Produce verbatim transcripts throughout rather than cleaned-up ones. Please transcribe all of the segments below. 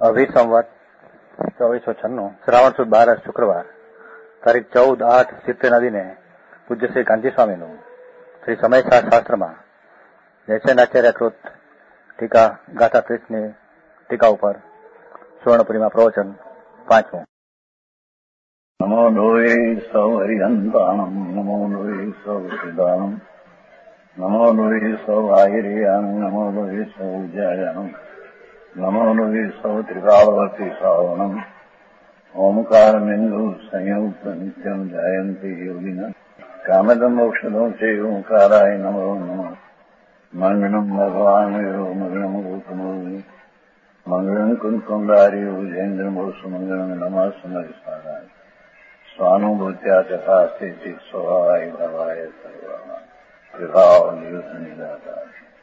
अभी संवत चौबीस सौ छन्नु श्रावण सुद बारस शुक्रवार तारीख चौद आठ सित्तेर नदी ने पूज्य श्री कांची स्वामी नु श्री समय शास्त्र में जयसेन आचार्य कृत टीका गाथा त्रीस ने टीका ऊपर स्वर्णपुरी में प्रवचन पांचमू। नमो लोये सौ हरिहंताणम नमो लोये सौ सिद्धाणम नमो लोये सौ आहिर्याम नमो लोये सौ जयाम नमो लोये सौ त्रिकालवर्ती श्रावणम ओंकार बिंदु संयुक्त नित्यम जायन्ति योगिना कामदम मोक्षदो चे ओंकाराय नमो नमः मंगलम भगवान यो मंगलम रूपमोहि मंगलम कुंकुंडारी उजेन्द्र मोसु मंगलम नमः समरिसाराय स्वानुभूत्या तथा स्थिति स्वभावाय भवाय सर्वाणा विभाव नियुक्त निराकार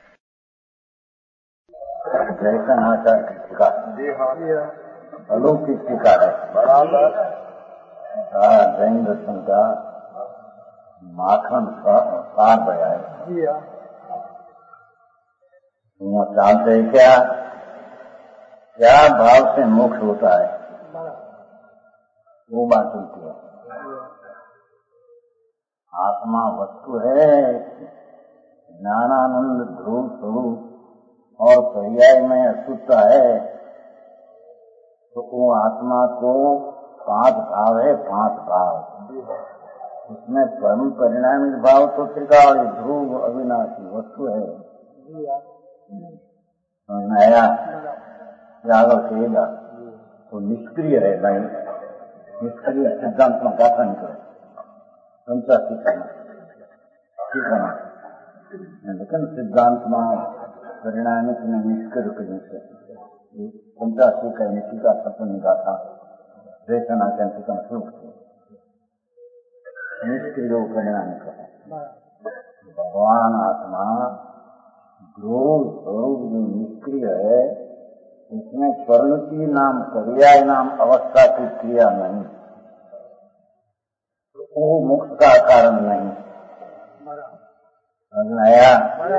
जैसा आचार की टीका अलौकिक टीका है बराबर जैन दर्शन का माखन सार बया है। जानते हैं क्या क्या भाव से मोक्ष होता है वो बात होती है। आत्मा वस्तु है ज्ञानानंद ध्रुव स्वरूप और पर्याय में अशुद्धता है तो वो आत्मा को पांच भाव है पांच भाव उसमें परम परिणामिक भाव तो त्रिकाल ध्रुव अविनाशी वस्तु है। नया जागर कहेगा तो निष्क्रिय है नहीं निष्क्रिय सिद्धांत में गाथा नहीं करे पंचा सीखना सीखना लेकिन सिद्धांत में परिणामिक ने निष्क्रिय करने से पंचा सीखा निष्ठिका सपन गाथा वेतना चंतिका श्लोक निष्क्रिय परिणामिक है। भगवान आत्मा ध्रुव स्वरूप जो निष्क्रिय है इसमें परिणति नाम पर्याय नाम अवस्था की क्रिया नहीं तो वो मोक्ष का कारण नहीं समझ आया।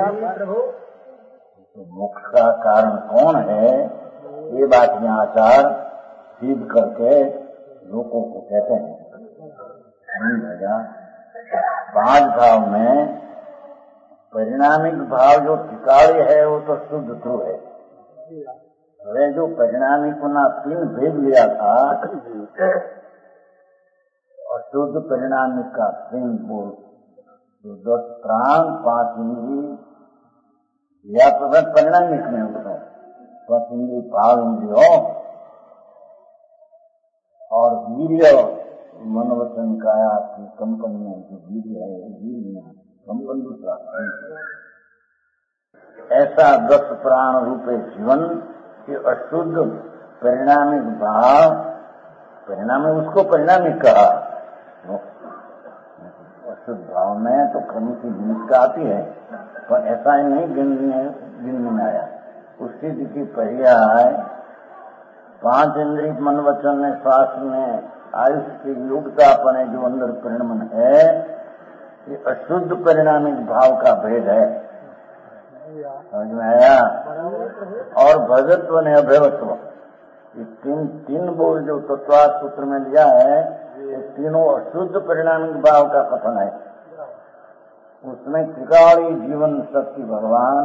तो मोक्ष का कारण कौन है ये बात यहाँ आचार सिद्ध करके लोगों को कहते हैं। पांच भाव में परिणामिक भाव जो टिकाड़ी है वो तो शुद्ध ध्रुव है। वे जो परिणामिक ना तीन भेद लिया था और शुद्ध परिणामिक का तीन बोल जो दस प्राण पांच इंद्री या तो परिणामिक में उसको पांच इंद्री भाव इंद्रियों और वीर्य मनोवचन काया की कंपन में जो वीर्य है वीर्य कंपन दूसरा ऐसा दस प्राण रूपे जीवन के अशुद्ध परिणामिक भाव परिणाम उसको परिणामिक कहा। अशुद्ध भाव में तो क्रम की भूमिका आती है पर ऐसा ही नहीं गिनने गिनने में आया। उस स्थिति की पर्याय पांच इंद्रिय मन वचन में श्वास में आयुष की योग्यता अपने जो अंदर परिणमन है ये अशुद्ध परिणामिक भाव का भेद है। समझ में आया। और भगत्व ने अभयत्व ये तीन तीन बोल जो तत्वार सूत्र में लिया है ये तीनों अशुद्ध परिणामिक भाव का कथन है। उसमें त्रिकाली जीवन शक्ति भगवान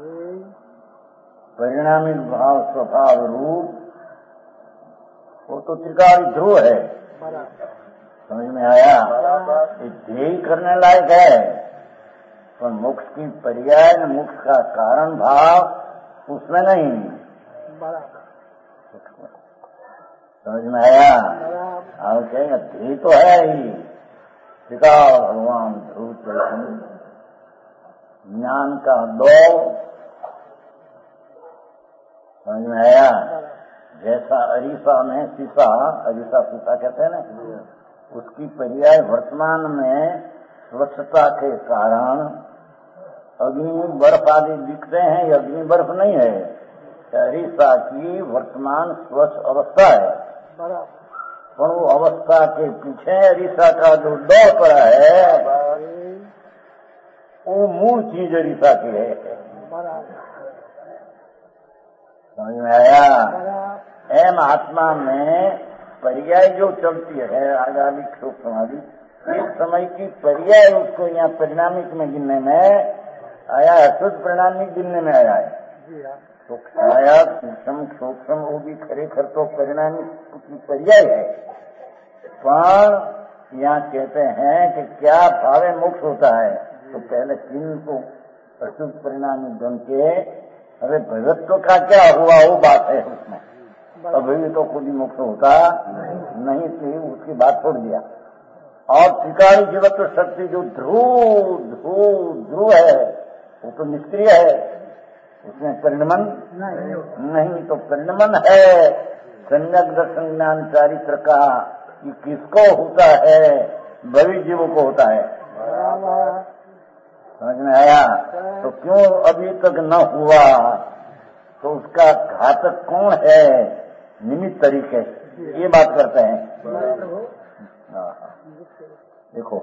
परिणामिक भाव स्वभाव रूप वो तो त्रिकाली ध्रुव है। समझ में आया। ये ध्येय करने लायक है पर मोक्ष की पर्याय मोक्ष का कारण भाव उसमें नहीं। समझ में आया। और कहेंगे ध्येय तो है ही त्रिकाल भगवान ध्रुव चैतन्य ज्ञान का दो। समझ में आया। जैसा अरीसा में शीशा अरीसा शीशा कहते हैं ना उसकी पर्याय वर्तमान में स्वच्छता के कारण अग्नि बर्फ आदि दिखते हैं ये अग्नि बर्फ नहीं है अरीसा की वर्तमान स्वच्छ अवस्था है पर वो अवस्था के पीछे अरीसा का जो दौर पड़ा है वो मूल चीज अरीसा की है। समझ में आया। स्वयं आत्मा में पर्याय जो चलती है आगामी क्षोभ समाधि, एक समय की पर्याय उसको यहाँ परिणामिक में गिनने में आया है, शुद्ध परिणामिक गिनने में आया है। तो आया सूक्ष्म सूक्ष्म वो भी खरेखर तो परिणामिक की पर्याय है, पर यहाँ कहते हैं कि क्या भावे मोक्ष होता है। तो पहले तीन को अशुद्ध परिणामिक बन के अरे भगवत्व का क्या हुआ वो बात है उसमें, अभी तो खुद ही मोक्ष होता नहीं थी, उसकी बात छोड़ दिया। और त्रिकाली जीवत्व शक्ति जो ध्रुव ध्रुव ध्रुव है वो तो निष्क्रिय है, उसमें परिणमन नहीं, नहीं तो परिणमन है सम्यक दर्शन ज्ञान चारित्र का, कि किसको होता है, भविष्य जीवों को होता है। समझ में आया? तो क्यों अभी तक न हुआ, तो उसका घातक कौन है, निमित्त तरीके ये बात करते हैं। देखो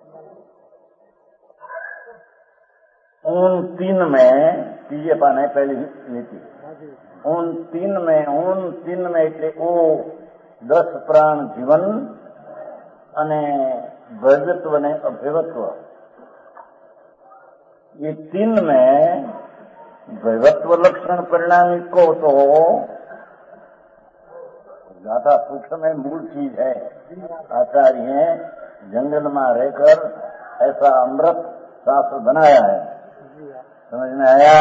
उन तीन में तीजे पान है पहली नीति, उन तीन में उन तीन में એટલે ओ दस प्राण जीवन અને ભગવત્વ ને અભેવત્વ, ये तीन में भगवत्व लक्षण परिणामिक को तो ज्यादा सूक्ष्म है, मूल चीज है। आचार्य जंगल में रहकर ऐसा अमृत शास्त्र बनाया है, समझ में आया?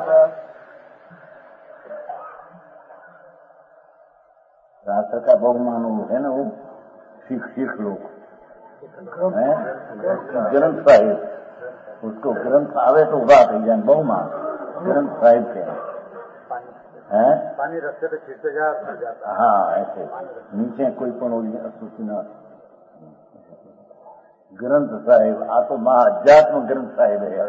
शास्त्र का बहुमान है ना, वो सीख सीख लोग ग्रंथ साहिब, उसको ग्रंथ आवे तो बात है जान बहुमान ग्रंथ साहिब के हैं, पानी रस्ते पे छिड़ते जाता। हाँ ऐसे नीचे कोई पण असूची न ग्रंथ साहिब, आ तो महाअध्यात्म ग्रंथ साहिब है।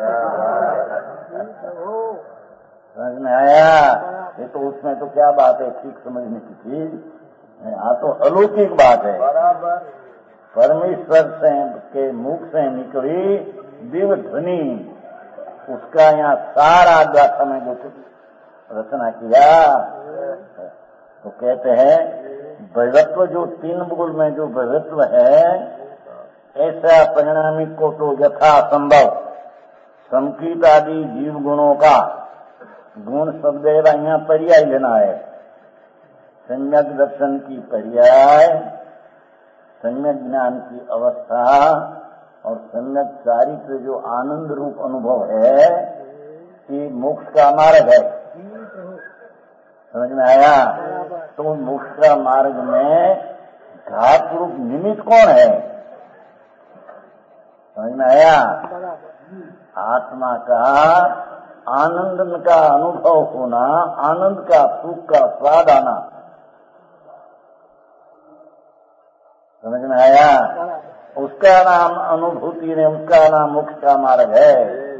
समझ में आया? ये तो उसमें तो क्या बात है ठीक समझने की चीज, आ तो अलौकिक बात है। परमेश्वर से के मुख से निकली दिव्य ध्वनि, उसका यहाँ सारा गाथा में जो रचना किया। तो कहते हैं भगवत्व जो तीन बोल में जो भगवत्व है, ऐसा परिणामिक को तो यथा संभव संकीत आदि जीव गुणों का, गुण शब्द यहाँ पर्याय लेना है, सम्यक दर्शन की पर्याय, सम्यक ज्ञान की अवस्था और सम्यक चारित्र जो आनंद रूप अनुभव है, कि मोक्ष का मार्ग है। समझ में आया? तो मोक्ष का मार्ग में घात रूप निमित्त कौन है? समझ में आया? आत्मा का आनंद का अनुभव होना, आनंद का सुख का स्वाद आना। समझ में आया? उसका नाम अनुभूति ने, उसका नाम मोक्ष का मार्ग है।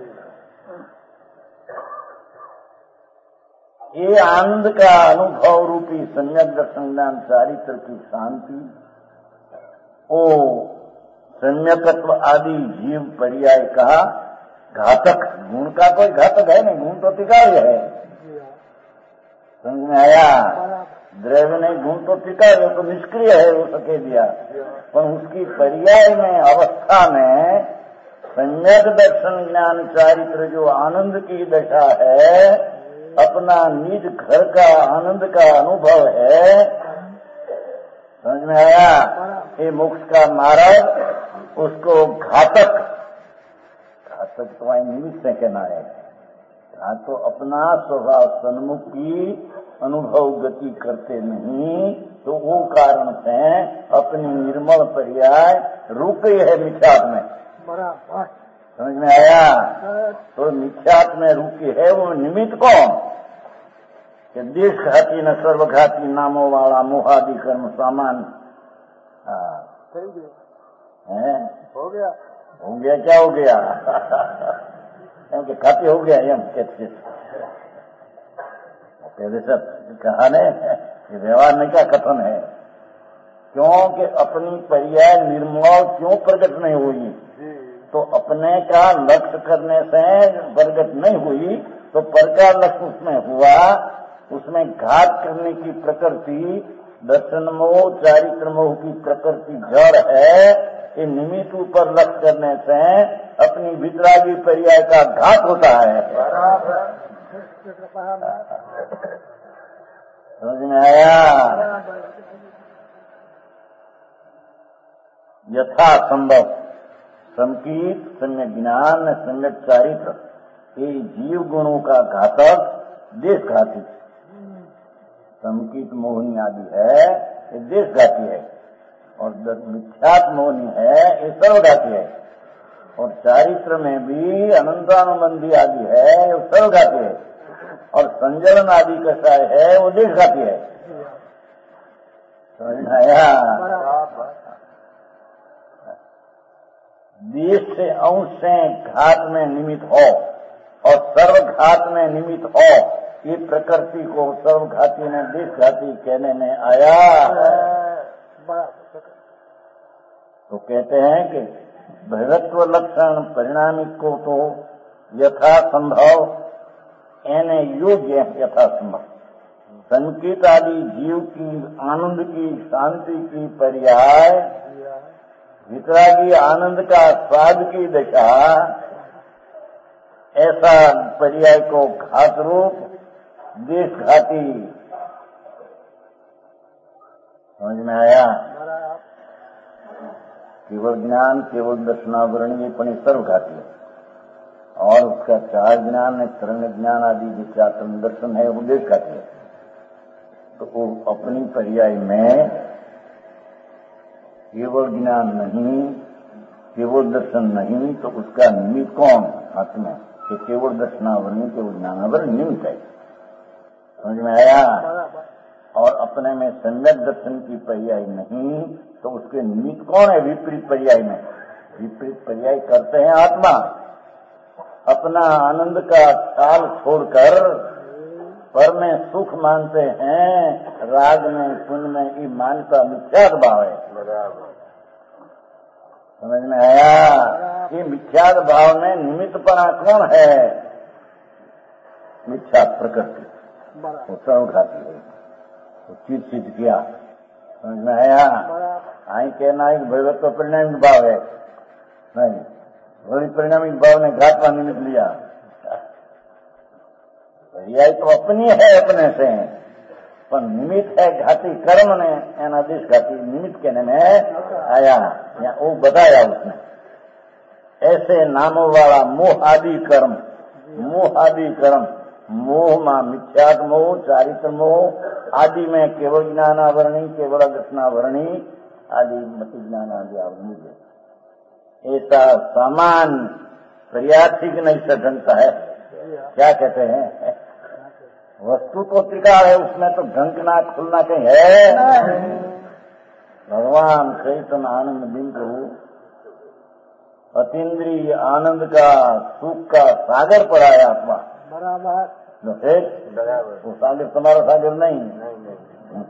ये आनंद का अनुभव रूपी सम्यक दर्शन ज्ञान चारित्र की शांति, ओ सम्यकत्व आदि जीव पर्याय का घातक, गुण का कोई घातक है नहीं, गुण तो तिकार्य है। समझ में आया? द्रव्य नहीं, गुण तो तिकार्य तो निष्क्रिय है, वो सके दिया, पर उसकी पर्याय में अवस्था में सम्यक दर्शन ज्ञान चारित्र जो आनंद की दशा है, अपना निज घर का आनंद का अनुभव है। समझ में आया? ये मोक्ष का मार्ग, उसको घातक, घातक तो वही निमित्त से कहना है, हाँ तो अपना स्वभाव सन्मुख की अनुभव गति करते नहीं, तो वो कारण से अपनी निर्मल पर्याय रूपी है मिथ्यात्व में। बराबर समझ में आया? तो मिथ्यात्व में रूपी है वो निमित्त कौन? कि देश घाती न सर्वघाती नामों वाला मोहादि कर्म सामान है। हो गया हो गया क्या हो गया? खाती हो गया एम कहते सब कहा ने, व्यवहार में क्या कथन है? क्योंकि अपनी पर्याय निर्मल क्यों प्रकट नहीं हुई? तो अपने का लक्ष्य करने से प्रकट नहीं हुई, तो पर का लक्ष्य उसमें हुआ, उसमें घात करने की प्रकृति दर्शन मोह चारित्र मोह की प्रकृति जड़ है। ये निमित्त ऊपर लक्ष्य करने से अपनी वितरागी पर्याय का घात होता है। समझ में आया? यथा संभव संकीत सम्यक ज्ञान सम्यक चारित्र ये जीव गुणों का घातक देशघाती। संकीत मोहिनी आदि है ये देशघाती है, और मिथ्यात्म मोहिनी है ये सर्वघाती है, और चारित्र में भी अनंतानुबंधी आदि है ये सर्वघाती है, और संजलन आदि कषाय है वो देशघाती है। समझ में आया? देश से अंश से घात में निमित्त हो और सर्वघात में निमित्त हो, ये प्रकृति को सर्वघाती ने देशघाती कहने में आया। तो कहते हैं कि भगवत्व लक्षण परिणामिक को तो यथा संभव एने योग्य यथा संभव संकीत आदि जीव की आनंद की शांति की पर्याय वितरागी आनंद का स्वाद की दशा, ऐसा पर्याय को घात रूप देशघाती। समझ में आया? केवल ज्ञान केवल दर्शनावरण ये पण सर्वघाती है, और उसका चार ज्ञान तरंग ज्ञान आदि विचार दर्शन है वो देशघाती है। तो वो अपनी पर्याय में केवल ज्ञान नहीं केवल दर्शन नहीं, तो उसका निमित्त कौन? हाथ में कि केवल दर्शनावरण केवल ज्ञानावरण निमित्त है। समझ में आया? और अपने में सम्यक दर्शन की पर्याय नहीं, तो उसके निमित्त कौन है? विपरीत पर्याय में विपरीत पर्याय करते हैं आत्मा। अपना आनंद का काल छोड़कर पर में सुख मानते हैं, राग में पुण्य में ये मानता मिथ्यात्व भाव है। समझ में आया? ये मिथ्यात्व भाव में निमित्तपना कौन है? मिथ्या प्रकृति, वो सर्वघाती है, वो चीज चीज किया। समझ में आया? आई कहना है भगवत परिणामिक भाव है, नहीं बड़ी परिणामिक भाव ने घात का निमित्त लिया। पर्याय तो अपनी है अपने से, पर निमित्त है घाती कर्म ने एना देश घाती निमित्त कहने में आया, या वो बताया उसने। ऐसे नामों वाला मोह आदि कर्म, मोह आदि कर्म, मोह मां मिथ्यात्म मोह चारित्र मोह आदि में केवल ज्ञानावरणी केवल दर्शनावरणी आदि मत ज्ञान आदि आवरणी, ऐसा सामान प्रयासी की नहीं सघनता है। क्या कहते हैं? वस्तु तो त्रिकाल है, उसमें तो ढंकना खुलना कहीं है। भगवान चैतन्य आनंद बिंदु अतीन्द्रिय आनंद का सुख का सागर पड़ा है आत्मा। बराबर। वो सागर तुम्हारा सागर नहीं, नहीं, नहीं।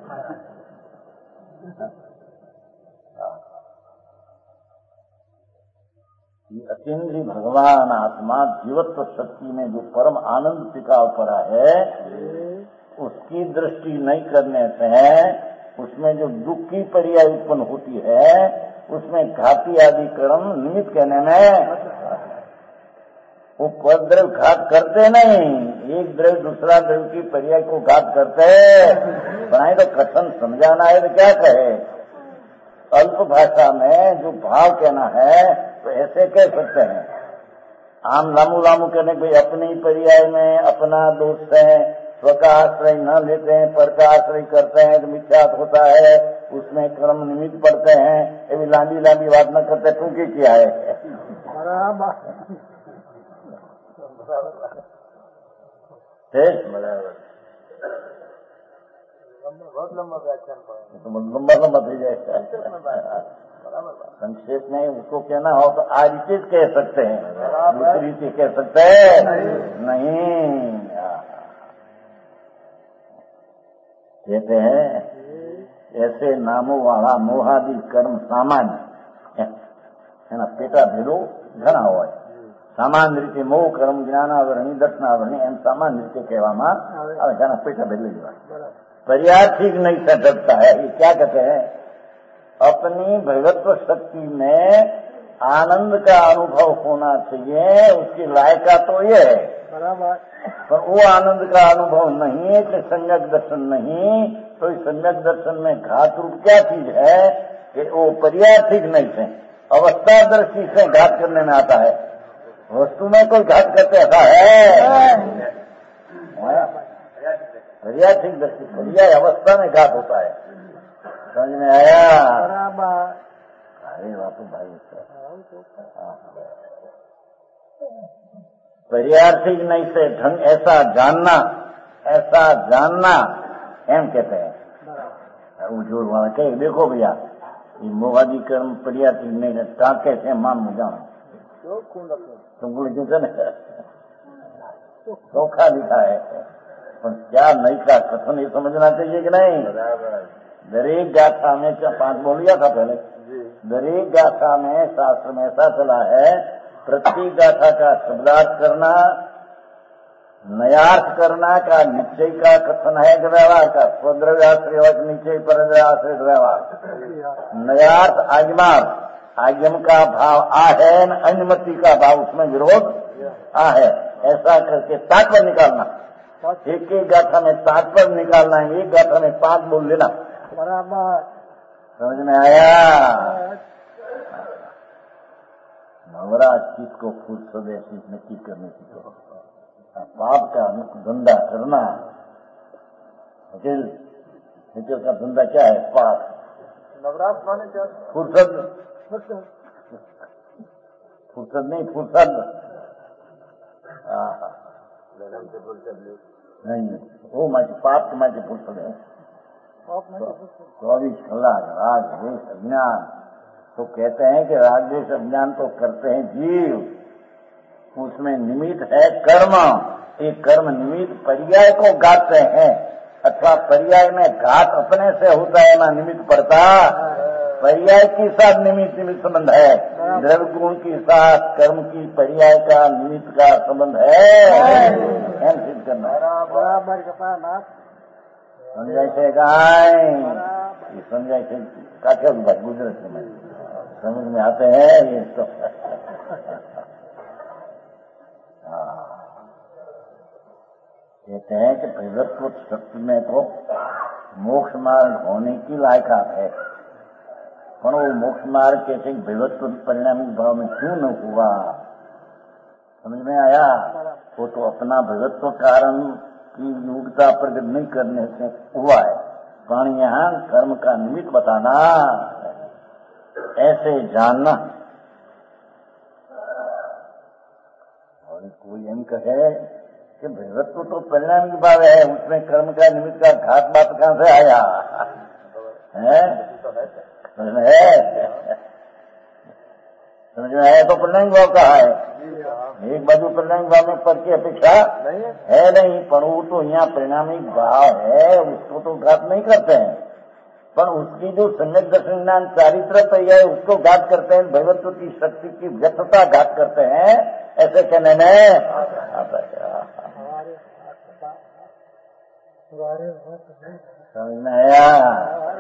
अतीन्द्रिय भगवान आत्मा जीवत्व शक्ति में जो परम आनंद टिकाव पड़ा है, उसकी दृष्टि नहीं करने से उसमें जो दुख की पर्याय उत्पन्न होती है, उसमें घाती आदि कर्म निमित्त कहने में वो पद द्रव्य घात करते नहीं, एक द्रव्य दूसरा द्रव्य की पर्याय को घात करते बनाए। तो कथन समझाना है तो क्या कहे? अल्प भाषा में जो भाव कहना है तो ऐसे कह सकते हैं। आम लामू लामू कहने भाई अपनी पर्याय में अपना दोष है, स्व का आश्रय न लेते हैं, पर का आश्रय करते हैं तो मिथ्यात्व होता है, उसमें कर्म निमित्त पड़ते हैं। ये भी लांबी लांबी बात न करते, टूंकी किया है। बहुत लंबा व्याख्यान पड़ा, लंबा लंबा थी जाएगा। संक्षेप में उसको कहना हो तो आज चीज कह सकते हैं, दूसरी चीज कह सकते हैं नहीं। कहते हैं ऐसे नामों वाला मोहादि कर्म सामान्य है ना, पेटा भेदो घना હોય। સામાન્ય રીતે મોહ કર્મ જ્ઞાનાવરણી દર્શનાવરણી એમ સામાન્ય રીતે કહેવામાં આવે છે, પેટા ભેદ લઈ જવા। परिहार ठीक नहीं से डरता है। ये क्या कहते हैं, अपनी भगवत्व शक्ति में आनंद का अनुभव होना चाहिए, उसकी लायका तो ये है। बराबर। पर वो आनंद का अनुभव नहीं है कि सम्यक दर्शन नहीं, तो इस सम्यक दर्शन में घात रूप क्या चीज है कि वो परिहार ठीक नहीं से अवस्था दृष्टि से घात करने में आता है। वस्तु में कोई घात करते ऐसा है, परिहार ठीक दृष्टि, परिहार अवस्था में घात होता है। समझ में आया? बराबर। अरे बापू भाई, परिहार ठीक नहीं से ढंग ऐसा जानना, ऐसा जानना एम कहते हैं। वो जोर वाला कहे देखो भैया ये मोहादी कर्म परिहार ठीक नहीं है, टाके से मान में जाना तुमको लेकिन धोखा लिखा है। पर क्या नहीं का कथन ये समझना चाहिए कि नहीं। दरेक गाथा में क्या पांच बोल लिया था पहले, दरेक गाथा में शास्त्र में ऐसा चला है, प्रत्येक गाथा का शब्दार्थ करना, नयार्थ करना का निश्चय का कथन है व्यवहार का, स्वद्रव्याश्रय निश्चय पर व्यवहार। नयार्थ आगमार्थ, आगम का भाव आ है, अनुमति का भाव उसमें विरोध आ है, ऐसा करके तात्पर्य निकालना। एक एक गाथा में तात्पर्य निकालना है, एक गाथा में पांच बोल लेना। बराबर। समझ में आया? नवराज चीज को खुद स्वदेशी नक्की करने की तो पाप का धंधा करना, हिचल हिचल का धंधा क्या है? पाप। नवरात्र माने क्या? फुर्सत, फुर्सत नहीं, फुर्सत नहीं, वो माची पाप की माची फुर्सत है। चौबीस कलाक राग द्वेष अज्ञान, तो कहते हैं कि राग द्वेष अज्ञान तो करते हैं जीव, उसमें निमित्त है कर्म। एक कर्म निमित्त पर्याय को गाते हैं, अथवा पर्याय में घात अपने से होता है ना निमित्त पड़ता, पर्याय के साथ निमित्त निमित्त संबंध है। द्रव्य गुण के साथ कर्म की पर्याय का निमित्त का संबंध है, सिद्ध करना। बराबर का समझाई से गाय ये समझाई से काठिया की बात गुजरात में समझ में आते हैं ये तो। कहते हैं कि भगवत्व शक्ति में तो मोक्ष मार्ग होने की लायकात है, पर वो मोक्ष मार्ग कैसे भगवत्व परिणामी भाव में क्यों न हुआ, समझ में आया? वो तो अपना भगवत्व कारण की योग्यता प्रकट नहीं करने से हुआ है। पण यहाँ कर्म का निमित्त बताना, ऐसे जानना। और कोई एम कहे कि भगवत्व तो परिणामी भाव है, उसमें कर्म का निमित्त का घात बात कहां से आया है? समझ में है? समझ में आया? तो परिणामी भाव कहा है, एक बाजू परिणामी भाव में पद की अपेक्षा है नहीं, पर वो तो यहाँ परिणामी भाव है, उसको तो घात नहीं करते हैं, पर उसकी जो सम्यक दर्शन ज्ञान चारित्र है उसको घात करते हैं, भगवत्व की शक्ति की व्यर्थता घात करते हैं, ऐसे कहने में आता है। समझ में आया?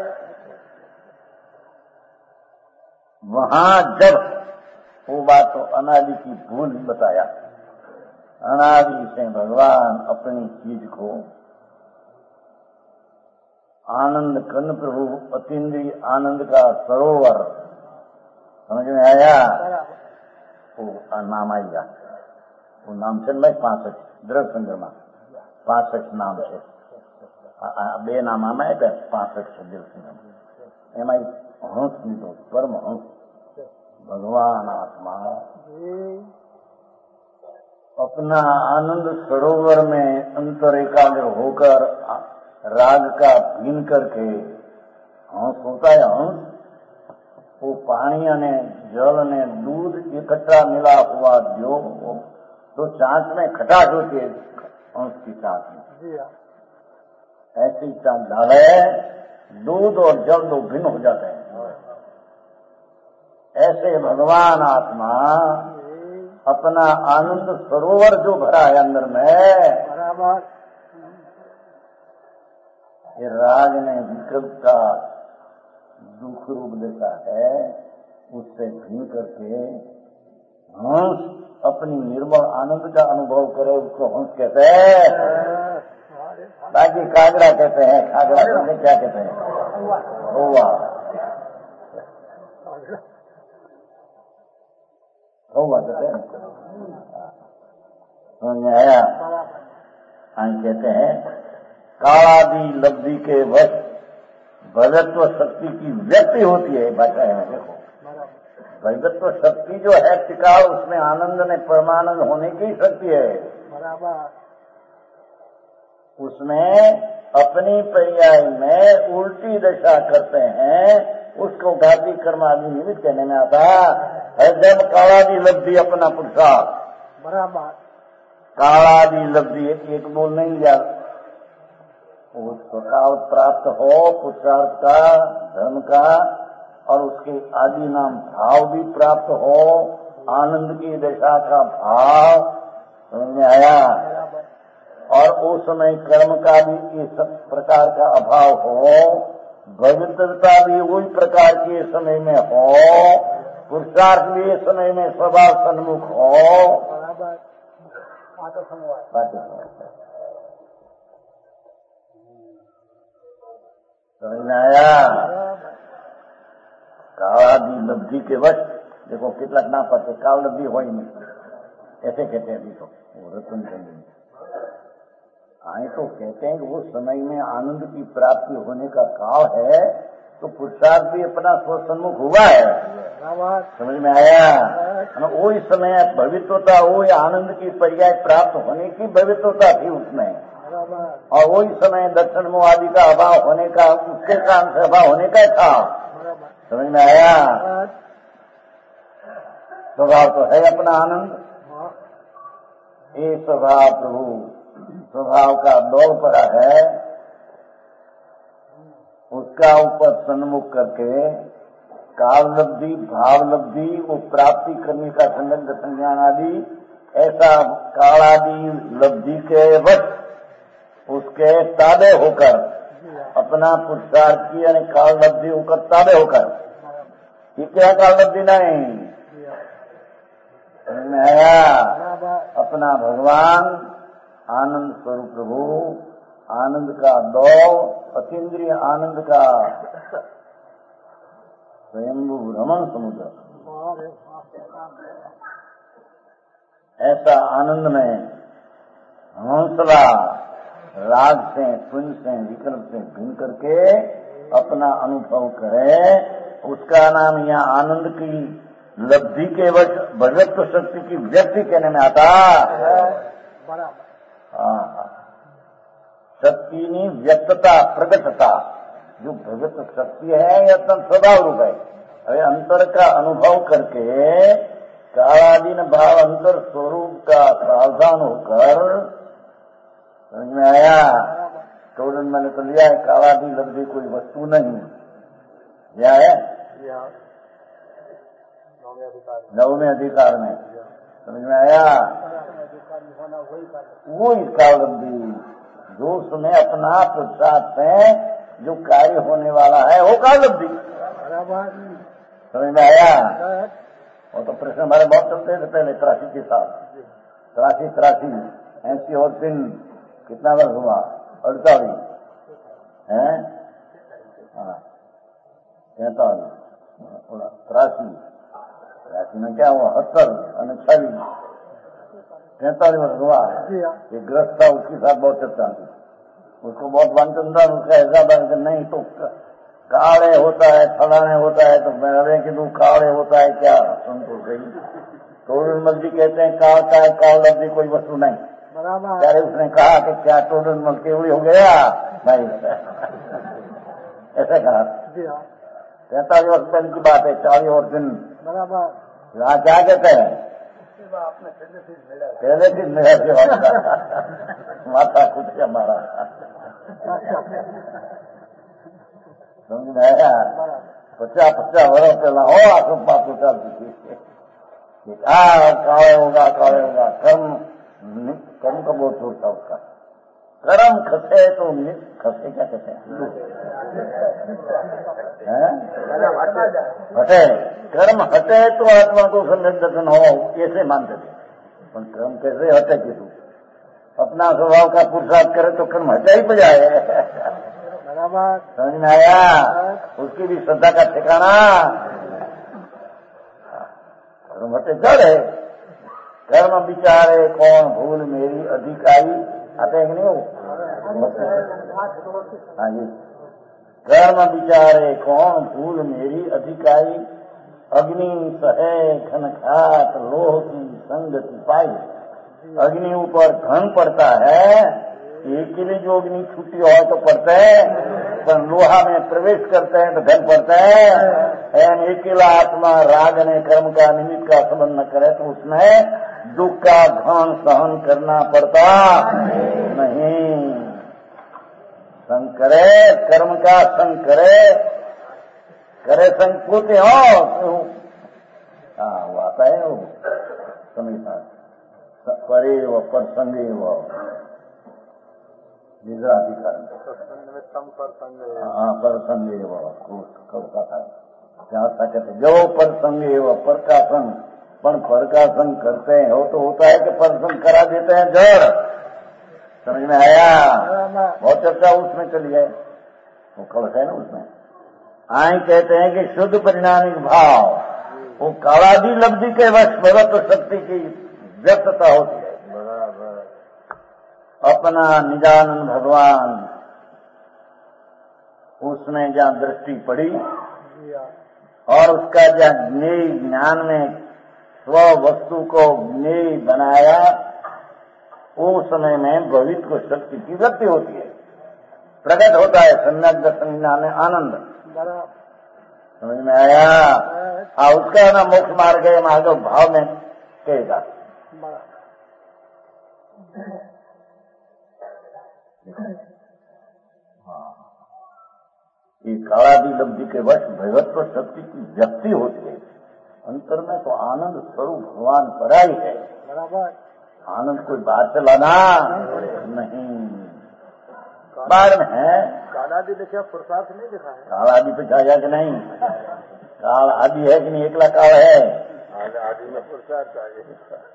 वहां जब वो बात तो अनादि की भूल बताया, अनादि से भगवान अपनी चीज को आनंद कर्ण प्रभु अतीन्द्रिय आनंद का सरोवर, समझ में आया? वो नाम आएगा, वो नाम से मैं पांसठ द्रव्य संग्रमा पांसठ नाम से बे नाम आम है पांसठ से द्रव्य संग्रमा एम हंस नीतो परम हंस भगवान आत्मा अपना आनंद सरोवर में अंतर एकाग्र होकर राग का भीन करके हंस होता है। हंस वो पानी ने जल ने दूध इकट्ठा मिला हुआ जो तो चांच में खटास होती है हंस की चांच में, ऐसी चांच डाले दूध और जल दो भिन्न हो जाते हैं। ऐसे भगवान आत्मा अपना आनंद सरोवर जो भरा है अंदर में, ये राग ने विकल्प का दुख रूप देता है, उससे भिन्न करके हंस अपनी निर्मल आनंद का अनुभव करे, उसको हंस कहते हैं। बाकी कागड़ा कहते हैं, खागड़ा कहते क्या कहते हैं, कौवा कौवा कहते हैं। समझ में आया? हम कहते हैं कालादि लब्धि के वश भगवत्व शक्ति की व्यक्ति होती है। भाषा है, देखो भगवत्व शक्ति जो है टिकाऊ, उसमें आनंद में परमानंद होने की शक्ति है। उसमें अपनी पर्याय में उल्टी दशा करते हैं, उसको घाती कर्मादि निमित्त कहने में आता है। जब कालादि लब्धि अपना पुरुषार्थ, बराबर कालादि लब्धि एक बोल नहीं लिया, वो स्वभाव प्राप्त हो पुरुषार्थ का, धर्म का, और उसके आदि नाम भाव भी प्राप्त हो, आनंद की दशा का भाव, समझ में आया? और उस समय कर्म का भी इस प्रकार का अभाव हो, भगवतता भी वही प्रकार के समय में हो, पुरुषार्थ भी इस समय में स्वभाव सन्मुख हो। समझ में आया? कालादि लब्धि के वश देखो कितना ना पाते, काल लब्धि हो ही नहीं, ऐसे कहते हैं। अभी तो वो रतन कहेंगे आए तो कहते हैं कि वो समय में आनंद की प्राप्ति होने का काल है, तो पुरुषार्थ भी अपना स्वसन्मुख हुआ है। समझ में आया? वही समय भवित्वता, वही आनंद की पर्याय प्राप्त होने की भवित्वता थी उसमें, और वही समय दर्शन मोह आदि का अभाव होने का, उसके कारण से अभाव होने का था। समझ में आया? स्वभाव तो है अपना आनंद, ये स्वभाव प्रभु स्वभाव का दौड़ पड़ा है, उसका ऊपर सन्मुख करके काल लब्धि, भाव लब्धि, वो प्राप्ति करने का संबंध संज्ञान आदि, ऐसा कालादि लब्धि के वश उसके ताबे होकर अपना पुरुषार्थ की, यानी काल लब्धि होकर ताबे होकर, ये क्या काल लब्धि नहीं आया? अपना भगवान आनंद स्वरूप प्रभु, आनंद का दौड़, अतीन्द्रिय आनंद का स्वयंभू रमण समुद्र, ऐसा आनंद में हौसला राग से, पुंज से, विकल्प से भिन्न करके अपना अनुभव करे, उसका नाम यहाँ आनंद की लब्धि के वश भगवत्व शक्ति की व्यक्ति कहने में आता। शक्ति नहीं, व्यक्तता, प्रकटता, जो भगवत शक्ति है यह तब स्वभाव रूप है। अरे अंतर का अनुभव करके कालादीन भाव अंतर स्वरूप का सावधान होकर, समझ में आया? तो मैंने तो लिया है कालादि लब्धि कोई वस्तु नहीं, क्या है? नवमे अधिकार में, समझ में आया? वो इस काल लब्धि जो उसमें अपना पुरुषार्थ है, जो कार्य होने वाला है, वो काल लब्धि। समझ में आया? वो तो प्रश्न हमारे बहुत चलते थे पहले त्रासी के साथ, त्रासी त्रासी ऐसी और दिन कितना वर्ष हुआ? अड़तालीस है, तैतालीस, त्रासी, त्रासी में क्या हुआ? हत्तर और छालीस, तैतालीस वर्ष हुआ। एक ग्रस्त था, उसके साथ बहुत चर्चा थी, उसको बहुत वांछन था, उसका ऐसा था नहीं तो काले होता है, फलाने होता है, तो मैं अरे कि तू काले होता है क्या? सुन तो सही, टोडन मल जी कहते हैं काल का है, काल लब्धि कोई वस्तु नहीं। ત્યારે उसने कहा कि क्या टोडन मल केवड़ी हो गया भाई, ऐसे कहा। तैतालीस वर्ष पहले की बात है, चालीस और दिन यहाँ क्या कहते हैं? पहले दिन मेरा से माथा कुछ हमारा, समझ में आया? पचास पचास वर्ष पहला हो आसो बात उतर काले होगा, काले होगा, कर्म कर्म का बहुत छोड़ता उसका, कर्म खसे तो खसे क्या कहते हैं? हटे, कर्म हटे तो आत्मा को सम्यक दर्शन हो, ऐसे मानते थे। पर कर्म कैसे हटे कि तू अपना स्वभाव का पुरुषार्थ करे तो कर्म हटा ही बजाए। समझ में आया? उसकी भी श्रद्धा का ठिकाना कर्म हटे जड़ है। कर्म विचारे कौन भूल मेरी अधिकारी, आते हैं कि नहीं हो? हाँ जी, कर्म विचारे कौन भूल मेरी अधिकारी, अग्नि सहे घन खात लोह की संगति पाई। अग्नि ऊपर घन पड़ता है, एक के लिए जो अग्नि छूटी हो तो पड़ता है, पर लोहा में प्रवेश करते हैं तो घन पड़ता है। एवं अकेला आत्मा राग ने कर्म का निमित्त का संबंध न करे तो उसमें दुख का घन सहन करना पड़ता नहीं। संग करे, कर्म का संग करे, करे संग पोते हो। हाँ वो आता है वो समीपा परे व पर संगे व निजराधिकार हाँ पर संगे व कब का था क्या था कहते जो पर संगे व पर का संग, पर पर का संग करते हैं हो तो होता है कि पर संग करा देते हैं जड़। समझ में आया? बहुत चर्चा उसमें चली है, वो कब है ना उसमें। आई कहते हैं कि शुद्ध परिणामिक भाव वो कालादि लब्धि के वश भगवत शक्ति की व्यक्तता होती है। अपना निजानंद भगवान उसमें जहाँ दृष्टि पड़ी और उसका जहाँ ज्ञेय ज्ञान में स्व वस्तु को ज्ञेय बनाया, उस समय में भविष्य को शक्ति की व्यक्ति होती है, प्रकट होता है सम्यक दर्शन ज्ञान आनंद। समझ में आया? आ उसका ना मोक्ष मार्ग है, माधव भाव में कहेगा। ये कालादि लब्धि के वश भगवत्व शक्ति की व्यक्ति होती है। अंतर में तो आनंद स्वरूप भगवान पराई है। आनंद कोई बाहर से लाना नहीं, बाहर में है। कालादि देखा पुरुषार्थ नहीं देखा है। काल आदि पे छाया कि नहीं? काल आदि है कि नहीं? एकला काल है। आदि में पुरुषार्थ चाहिए।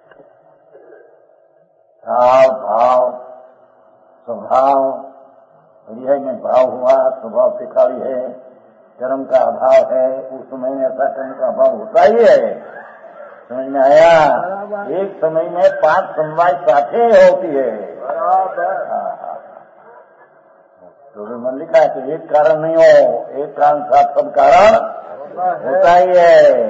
भाव भाव स्वभाव यह में भाव हुआ, स्वभाव से खाली है, कर्म का अभाव है, उस समय में ऐसा कर्म का अभाव होता ही है। समझ में आया? एक समय में पांच समवाय साथे होती है। तो मन लिखा है कि एक कारण नहीं हो, एक कारण साथ सब कारण होता ही है।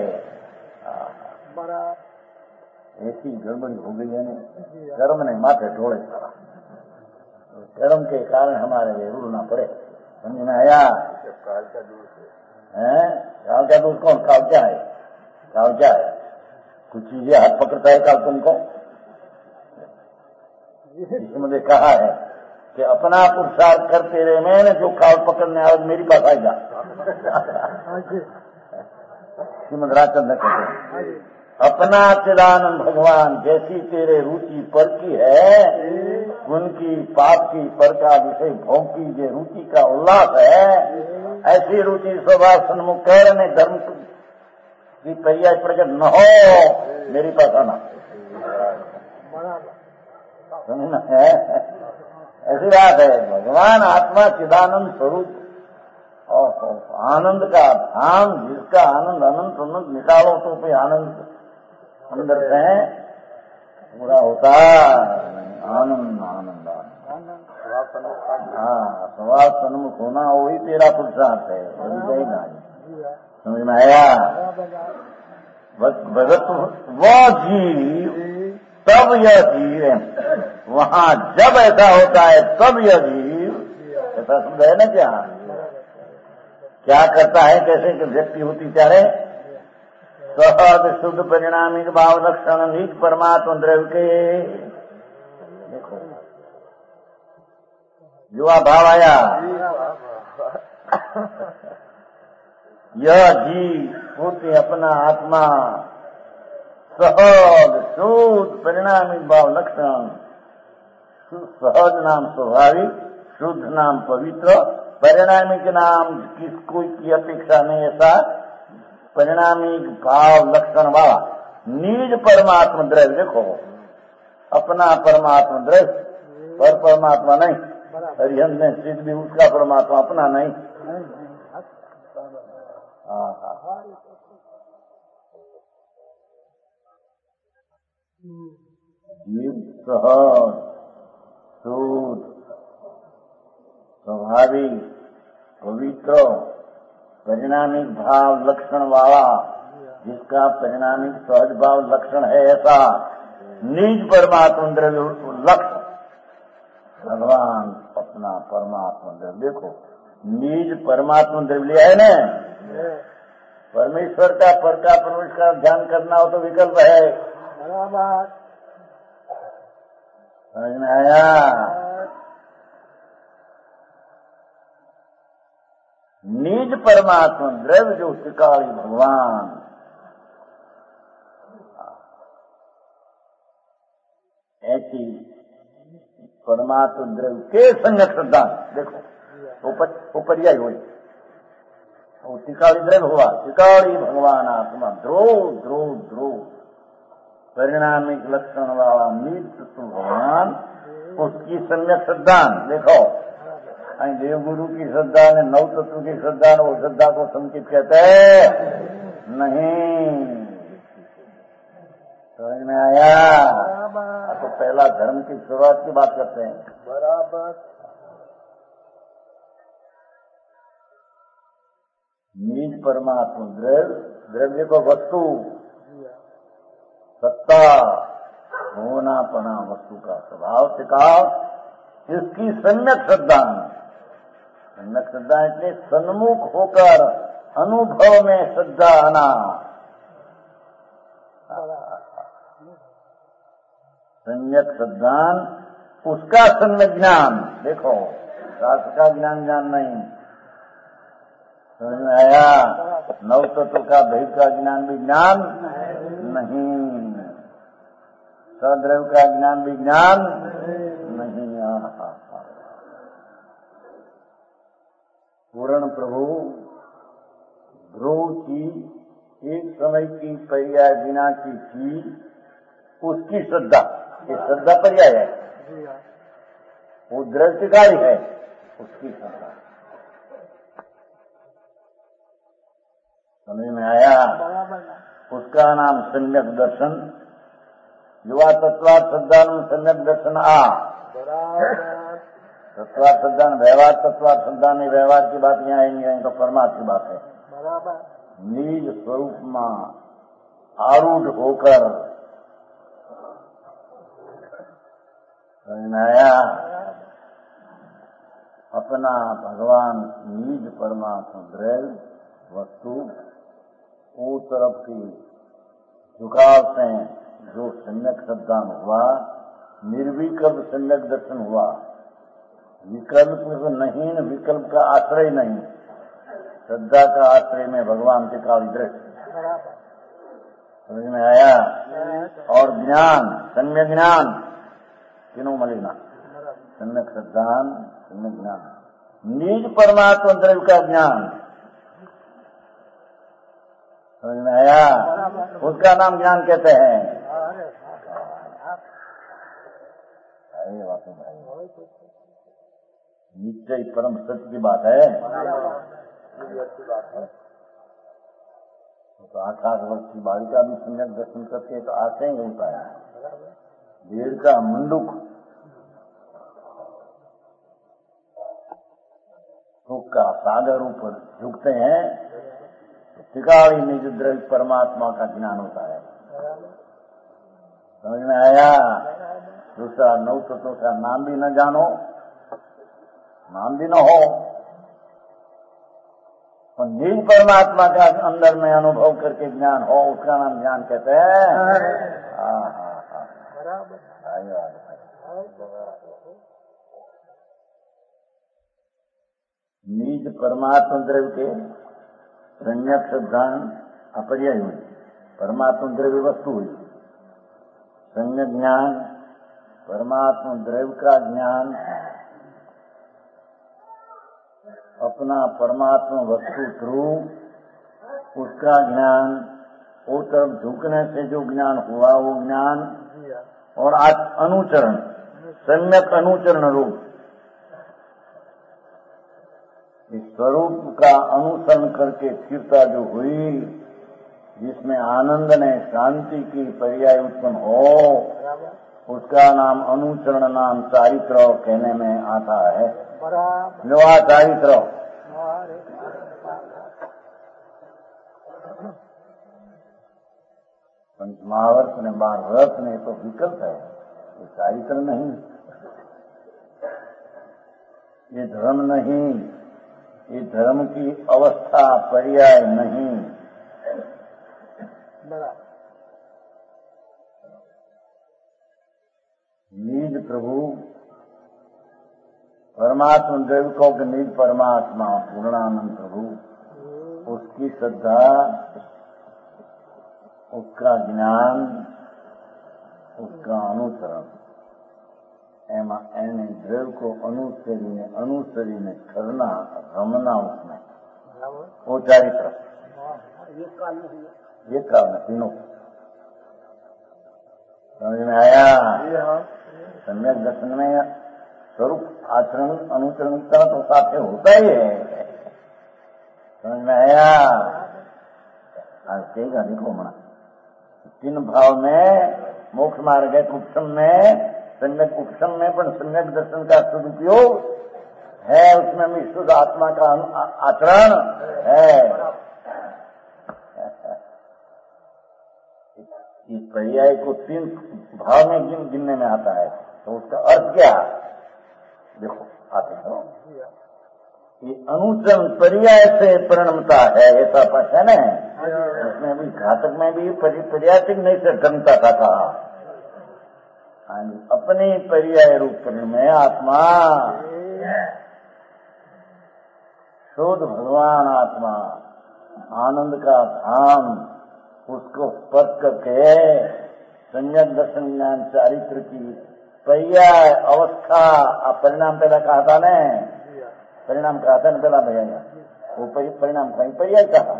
ऐसी गड़बड़ी हो गई है ना, कर्म ने माथे ढोले सारा। कर्म के कारण हमारे लिए रुलना पड़े। समझ में आया? काल का दूर है, काल का दूर कौन? काल क्या है? काल क्या है? कुछ चीजें हाथ पकड़ता है काल तुमको। इसमें कहा है कि अपना पुरुषार्थ करते रहे, मैंने जो काल पकड़ने आया मेरी पास आएगा। श्रीमद राजचंद्र कहते हैं अपना चिदानंद भगवान जैसी तेरे रुचि पर की है, उनकी पाप की पर का विषय भोग की जो रुचि का उल्लास है, ऐसी रुचि स्वभाव सन्मुख करने धर्म की पर्याय प्रकट न हो, मेरी पास आना। समझना है? ऐसी बात है। भगवान आत्मा चिदानंद स्वरूप और आनंद का धाम, जिसका आनंद अनंत अनंत निकालो तो कोई आनंद अंदर से पूरा होता। आनंद आनंद आनंद हाँ, स्वभाव सन्मुख होना वही तेरा पुरुषार्थ है। समझ में आया? भगत वो जीव तब यह जीव, वहाँ जब ऐसा होता है तब यह जीव, ऐसा शब्द है ना? क्या क्या करता है? कैसे व्यक्ति होती चाहे सहज शुद्ध परिणामिक भाव लक्षण नीच परमात्मा द्रव्य के। देखो युवा भाव आया, यह जीव पूर्ति अपना आत्मा सहज शुद्ध परिणामिक भाव लक्षण सहज नाम स्वाभाविक, शुद्ध नाम पवित्र, परिणामिक नाम किस कोई की अपेक्षा नहीं, ऐसा परिणामिक भाव लक्षण वाला निज परमात्मा द्रव्य। देखो अपना परमात्मा द्रव्य पर परमात्मा नहीं, हरिहंस ने सिद्ध भी उसका परमात्मा अपना नहीं। हाँ हाँ जीव सहज शुद्ध स्वाभाविक पवित्र परिणामिक भाव लक्षण वाला, जिसका परिणामिक सहज भाव लक्षण है ऐसा निज परमात्मा द्रव्य लक्ष्य भगवान अपना परमात्मा द्रव्य। देखो निज परमात्मा द्रव्य लिया है ना, परमेश्वर का पर का परमेश्वर का ध्यान करना हो तो विकल्प है। समझ में आया? निज परमात्मा द्रव्य जो त्रिकाली भगवान, ऐसी परमात्मा द्रव्य के संगत श्रद्धा। देखो वो पर्याय हुई, वो त्रिकाली द्रव्य हुआ, त्रिकाली भगवान आत्मा ध्रुव ध्रुव ध्रुव परिणामिक लक्षण वाला निज तत्व भगवान, उसकी सम्यक श्रद्धा। देखो देवगुरु की श्रद्धा ने नव तत्व की श्रद्धा ने वो श्रद्धा को संकित कहते हैं नहीं। समझ में आया? तो पहला धर्म की शुरुआत की बात करते हैं। बराबर निज परमात्मा द्रव्य, द्रव्य को वस्तु, सत्ता होना पना वस्तु का स्वभाव टिकाव, इसकी सम्यक श्रद्धा। सम्यक श्रद्धा इसलिए सन्मुख होकर अनुभव में श्रद्धा आना। सम्यक श्रद्धा उसका सम्यक ज्ञान। देखो शास्त्र का ज्ञान ज्ञान नहीं, समझ में आया? नव तत्व का भेद का ज्ञान भी ज्ञान नहीं, सद्रव्य का ज्ञान भी ज्ञान नहीं। पूर्ण प्रभु ध्रुव की एक समय की पर्याय बिना की थी, उसकी श्रद्धा, ये श्रद्धा पर्याय है, वो दृष्टिकारी है, उसकी श्रद्धा। समझ में आया? उसका नाम सम्यक दर्शन। युवा तत्वार्थ श्रद्धान सम्यक दर्शन आ। तत्वार्थ श्रद्धान व्यवहार, तत्वार्थ श्रद्धा में व्यवहार की बात यहाँ आएंगी, तो परमात्मा की बात है। निज स्वरूप में आरूढ़ होकर, समझ में आया? अपना भगवान निज परमात्मा द्रव्य वस्तु वो तरफ की झुकाव से जो सम्यक श्रद्धा हुआ, निर्विकल्प सम्यक दर्शन हुआ। विकल्प नहीं, विकल्प का आश्रय नहीं, श्रद्धा का आश्रय में भगवान के काल दृष्टि। समझ में आया? और ज्ञान, सम्यक ज्ञान तीनों मलिना, सम्यक श्रद्धा, सम्यक ज्ञान, निज परमात्मा द्रव्य का ज्ञान। समझ में आया? उसका नाम ज्ञान कहते हैं। अरे बात भाई, निश्चय परम सत्य की बात है। तो आकाश वर्ष की बालिका भी सम्यक दर्शन करके तो आते ही होता है। देर का मुंडुक सुख का सागर ऊपर झुकते हैं, त्रिकाली निज द्रव्य परमात्मा का ज्ञान होता है। समझ में आया? दूसरा नौ तत्वों का नाम भी न जानो, नाम भी न हो, और निज परमात्मा का अंदर में अनुभव करके ज्ञान हो, उसका नाम ज्ञान कहते हैं। हाँ हाँ हाँ बराबर। निज परमात्मा द्रव्य के सम्यक श्रद्धा अपरियाय हुई, परमात्मा द्रव्य वस्तु हुई, सम्यक ज्ञान परमात्मा द्रव्य का ज्ञान, अपना परमात्मा वस्तु थ्रू उसका ज्ञान, वो तरफ झुकने से जो ज्ञान हुआ वो ज्ञान, और आज अनुचरण, सम्यक अनुचरण रूप इस स्वरूप का अनुसरण करके स्थिरता जो हुई, जिसमें आनंद ने शांति की पर्याय उत्पन्न हो, उसका नाम अनुचरण नाम चारित्र कहने में आता है। जो आ चारित्र पंचमावर्त ने बार रथ ने तो विकल्प है, ये चारित्र नहीं, ये धर्म नहीं, ये धर्म की अवस्था पर्याय नहीं। निज प्रभु परमात्मा देवकों के निज परमात्मा पूर्णानंद प्रभु, उसकी श्रद्धा, उसका ज्ञान, उसका अनुसरण, એમાં એને દ્રવ્ય को अनुसरीने अनुसरीने करना, रमना उसमें, वो चारित्र ये काल ये काल में तीनों समझ में आया। सम्यक दर्शन में स्वरूप आचरण अनुचरण का तो साथ होता ही है, समझ में आया। आज कहेगा देखो मना तीन भाव में मोक्ष मार्ग है, उपशम में सम्यक उपशम में पण सम्यक दर्शन का सदुपयोग है, उसमें भी शुद्ध आत्मा का आचरण है। इस पर्याय को तीन भाव में गिन गिनने में आता है, तो उसका अर्थ क्या देखो आते हैं। ये अनुचरण पर्याय से परिणमता है, ऐसा पहचान है। उसमें भी घातक में भी पर्यायिक नहीं से गणता था कहा, अपने पर्याय रूप में आत्मा शुद्ध भगवान आत्मा आनंद का धाम, उसको स्पर्श करके सम्यक दर्शन ज्ञान चारित्र की पर्याय अवस्था, आप परिणाम पहला कहा था ने, परिणाम कहा था न पहला भैया, वो परिणाम कहीं पर्याय कहा।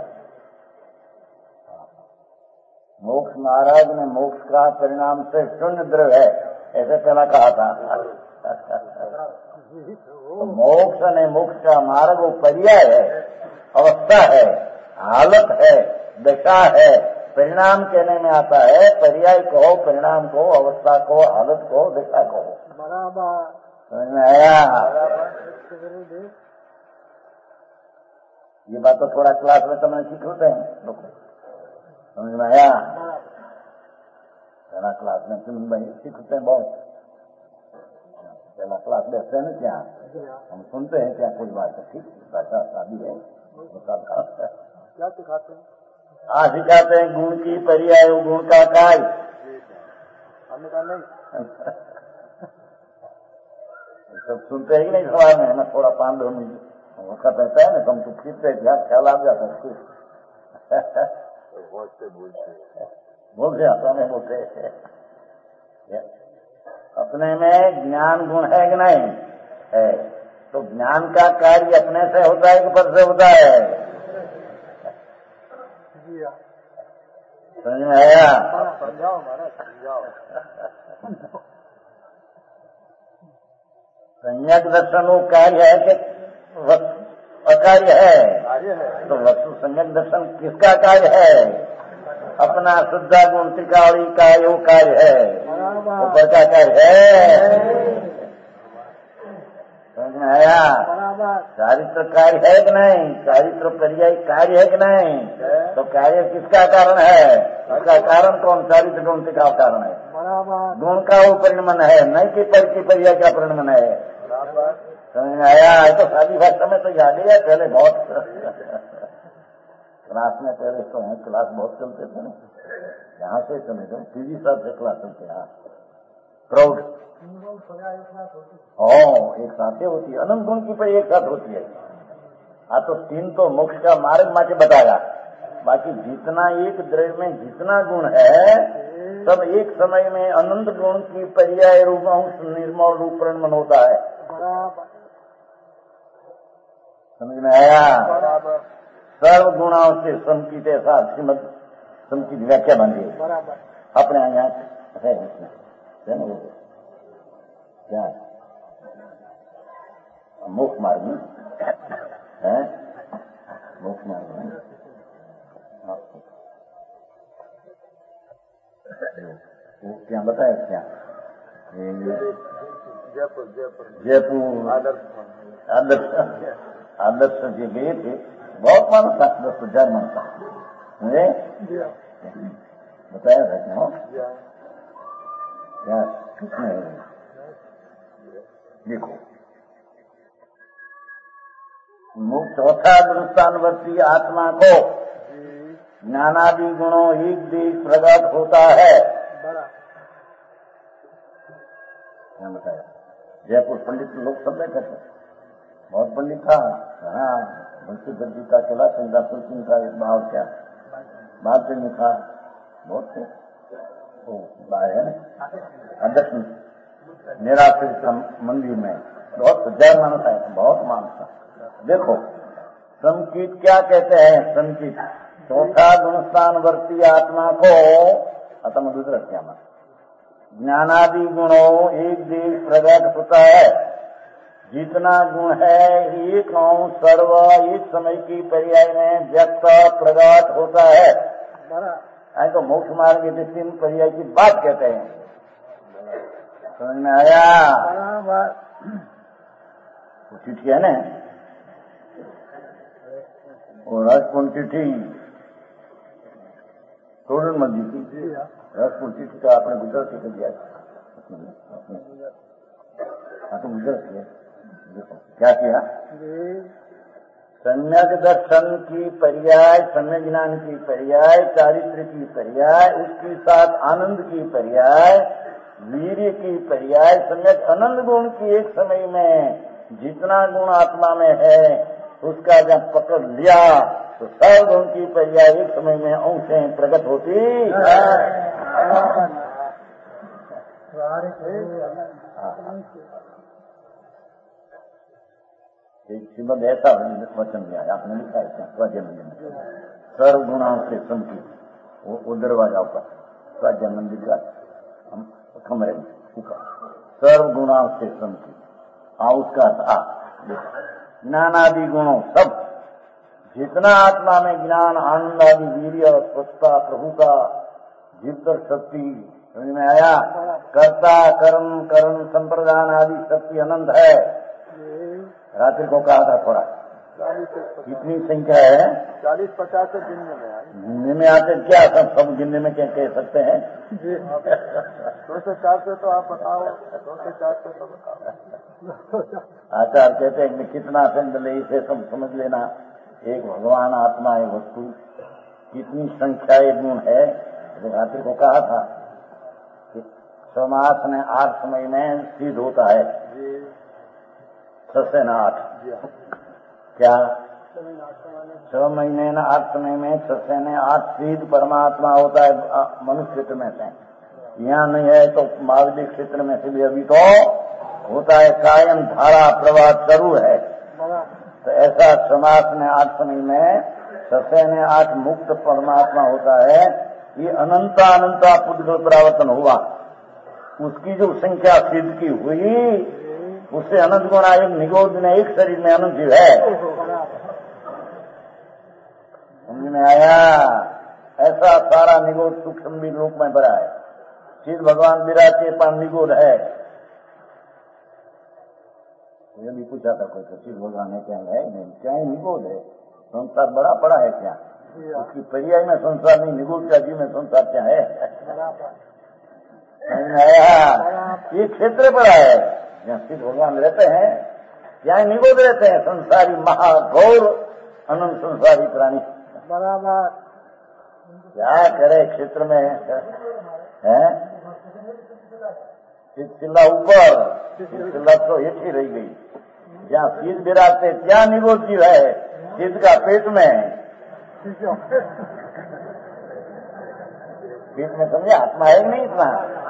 मोक्ष महाराज ने मोक्ष का परिणाम से शून्य द्रव्य है, ऐसे पहला कहा था। तो मोक्ष ने मोक्ष का मार्ग वो पर्याय है, अवस्था है, हालत है, दशा है, परिणाम कहने में आता है। पर्याय कहो, परिणाम को, अवस्था को, हालत को, दशा को, समझ में आया। ये बात तो थोड़ा क्लास में तो मैंने सीख होते हैं लोग, समझ में आया। पहला क्लास में तुम भाई सीखते हैं बहुत, पहला क्लास बैठते हैं ना, क्या हम सुनते हैं क्या कुछ बात है, ठीक भाषा शादी है, क्या सिखाते हैं? हाँ सिखाते हैं गुण की पर्याय, गुण का कार्य, हमने कहा नहीं सब सुनते हैं कि नहीं सवाल में, मैं थोड़ा पांच दो मिनट वक्त रहता है ना, तुम तो खींचते ख्याल आ जाता है, बोलते बोलते बोल गया तो हमें बोलते अपने में ज्ञान गुण है कि नहीं है, तो ज्ञान का कार्य अपने से होता है कि पर से होता है, समझ में आया। समझाओ महाराज समझाओ। सम्यक दर्शन वो कार्य है कि अकार्य है, तो वस्तु सम्यक दर्शन किसका कार्य है? अपना शुद्धा गुण त्रिकाली का वो कार्य है, ऊपर का कार्य है, समझ में आया। चारित्र कार्य है कि नहीं? चारित्र पर्याय कार्य है कि नहीं? तो कार्य किसका कारण है? उसका कारण कौन? चारित्र गुण का कारण है, गुण का वो परिणमन है, नहीं कि पर की पर्याय का परिणमन है, समझ में आया। तो शादी भाषा में तो याद ही है, पहले बहुत क्लास में पहले तो है, क्लास बहुत चलते थे ना, यहाँ से चले थे टीवी साहब से क्लास चलते हैं, प्रौढ़ ओ एक साथ ही होती है, अनंत गुण की पर एक साथ होती है। हाँ तो तीन तो मोक्ष का मार्ग माँ के बताया, बाकी जितना एक द्रव्य में जितना गुण है सब एक समय में अनंत गुण की पर्याय रूप अंश निर्मल रूप प्रणमन होता है। समझ में आया? सर्व गुणाओं से संकित ऐसा श्रीमद संकित व्याख्या बन गई अपने यहाँ है इसमें वो क्या मोक्ष मार्ग में है, मोक्ष मार्ग में वो क्या बताया क्या जयपुर जयपुर जयपुर आदर्श आदर्श आदर्श जी गए थे, बहुत मानस था, दस हजार मानस था मुझे बताया था क्या क्या किसने देखो चौथा दृष्टानवर्ती आत्मा को ज्ञानादि गुणों एक देश प्रकट होता है। क्या बताया? जयपुर पंडित लोग सब बैठे थे, बहुत पंडित था। हाँ, बंसी गद्दी का चला चिंता पुलसिंह का भाव क्या बात नहीं था, बहुत थे वो है अध्यक्ष निराश्रित मंदिर में बहुत हजार मानस आए, बहुत मानस था। देखो संकित क्या कहते हैं? संकित चौथा गुणस्थानवर्ती आत्मा को अतम दुर्दृष्टिया में ज्ञानादि गुणों एक देश प्रकट होता है। जितना गुण है एक अंश सर्व एक समय की पर्याय में व्यक्त प्रकट होता है। आई तो मोक्ष मार्ग के तीन पर्याय की बात कहते हैं। समझ में आया? वो चिट्ठी है ना, वो राजपुर चिट्ठी तोरण मंदी की राजपुर चिट्ठी का अपने गुजराती को दिया। हाँ तो गुजराती है। देखो क्या किया? सम्यक दर्शन की पर्याय, सम्यक ज्ञान की पर्याय, चारित्र की पर्याय, उसके साथ आनंद की पर्याय, वीर्य की पर्याय, सम्यक आनंद गुण की एक समय में जितना गुण आत्मा में है उसका जब पकड़ लिया तो सब गुण की पर्याय एक समय में अंशें प्रकट होती है। एक श्रीमद ऐसा वचन दिया आपने लिखा है क्या? स्वाध्याय मंदिर में सर्व गुणाओं से संकित वो दरवाजा ऊपर स्वाध्याय मंदिर का कमरे में सर्व गुणाओं से संकित आ उसका था ज्ञानादि गुणों सब जितना आत्मा में ज्ञान आनंद आदि वीर्य स्वच्छता प्रभु का जीवतर शक्ति समझ में आया? कर्ता कर्म कर्म संप्रदान आदि शक्ति अनंत है। रात्रि को कहा था थोड़ा कितनी संख्या है? चालीस पचास से गिनने में आए, गिनने में आते क्या सब सब गिनने में क्या कह सकते हैं? दो से चार से तो आप बताओ, दो से चार से तो बताओ। आचार्य कहते हैं कि कितना संग ले इसे सब समझ लेना, एक भगवान आत्मा है वस्तु, कितनी संख्या गुण है। रात्रि को कहा था कि समास में आठ समय में सिद्ध होता है, छह से न आठ क्या छह महीने न आठ समय में छह से न आठ सिद्ध परमात्मा होता है मनुष्य क्षेत्र में से। यहाँ नहीं है तो महाविद्य क्षेत्र में से भी अभी तो होता है, कायम धारा प्रवाह चालू है। तो ऐसा समास में आठ समय में छह से न आठ मुक्त परमात्मा होता है। ये अनंता अनंता पुद्गल परावर्तन हुआ, उसकी जो संख्या सिद्ध की हुई उससे अनंत गुण एक निगोद में एक शरीर में अनंत जीव है। समझ में आया? ऐसा सारा निगोद सूक्ष्म भी लोक में भरा है। सिद्ध भगवान विराटे पर निगोद है। ये भी पूछा था कोई तो सिद्ध भगवान है क्या? है नहीं, क्या ही निगोद है? संसार बड़ा पड़ा है क्या? उसकी पर्याय में संसार नहीं, निगोद का जीव में संसार क्या है? समझ में आया? ये क्षेत्र बड़ा है जहाँ सिद्ध भगवान रहते हैं, यहाँ निगोद रहते हैं संसारी महाघोर अनंत संसारी प्राणी। बराबर क्या करे क्षेत्र में है? चिल्ला ऊपर, चिल्ला तो हेठी रह गई। जहाँ सिद्ध विराजते ત્યાં निगोद जीव है, सिद्ध का पेट में। बीच में समझे आत्मा है नहीं इतना।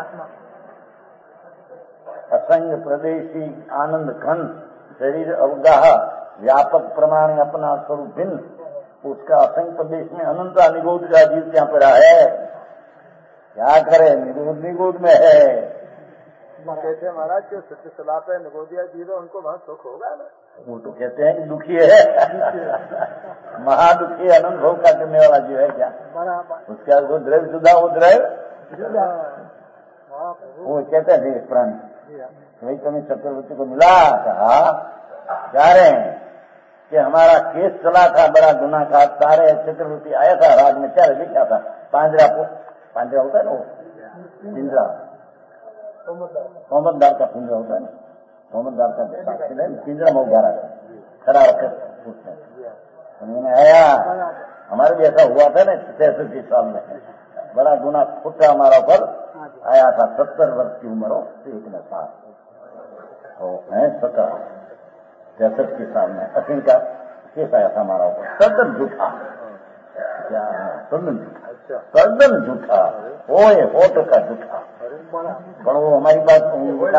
असंग प्रदेशी आनंद खंड शरीर अवगाह व्यापक प्रमाण अपना स्वरूप भिन्न, उसका असंग प्रदेश में अनंत निगोद का जीव क्या पड़ा है। क्या करे, निगोद निगोद में है। कहते हैं महाराज जो सत्य सलापे निगोदिया जीव है उनको बहुत सुख होगा ना। वो तो कहते हैं कि दुखी है महादुखी अनंत भोग का करने वाला जीव है क्या। उसका जो द्रव्य जुदा वो द्रव्य वो कहते थे प्राणी वही तुम्हें चक्रवर्ती को मिला। कहा जा रहे हैं कि हमारा केस चला था बड़ा गुना का, सारे चक्रवर्ती आया था राज में, क्या लिखा था पांजरा को, पांजरा होता है ना वो पिंजरा, मोहम्मददार का पिंजरा होता है ना, मोहम्मददार का पिंजरा मोहगारा खड़ा रखकर पूछते हैं। उन्होंने आया, हमारे भी ऐसा हुआ था ना छियासठ साल में, बड़ा गुना खुटा हमारा ऊपर आया था, सत्तर वर्ष की उम्र हो एक न साल तो है सत्तर तिरसठ के साल में असीम का केस आया था हमारा ऊपर, सदन झूठा, क्या सदन झूठा, सदन झूठा, होए होट का झूठा, पर वो हमारी बात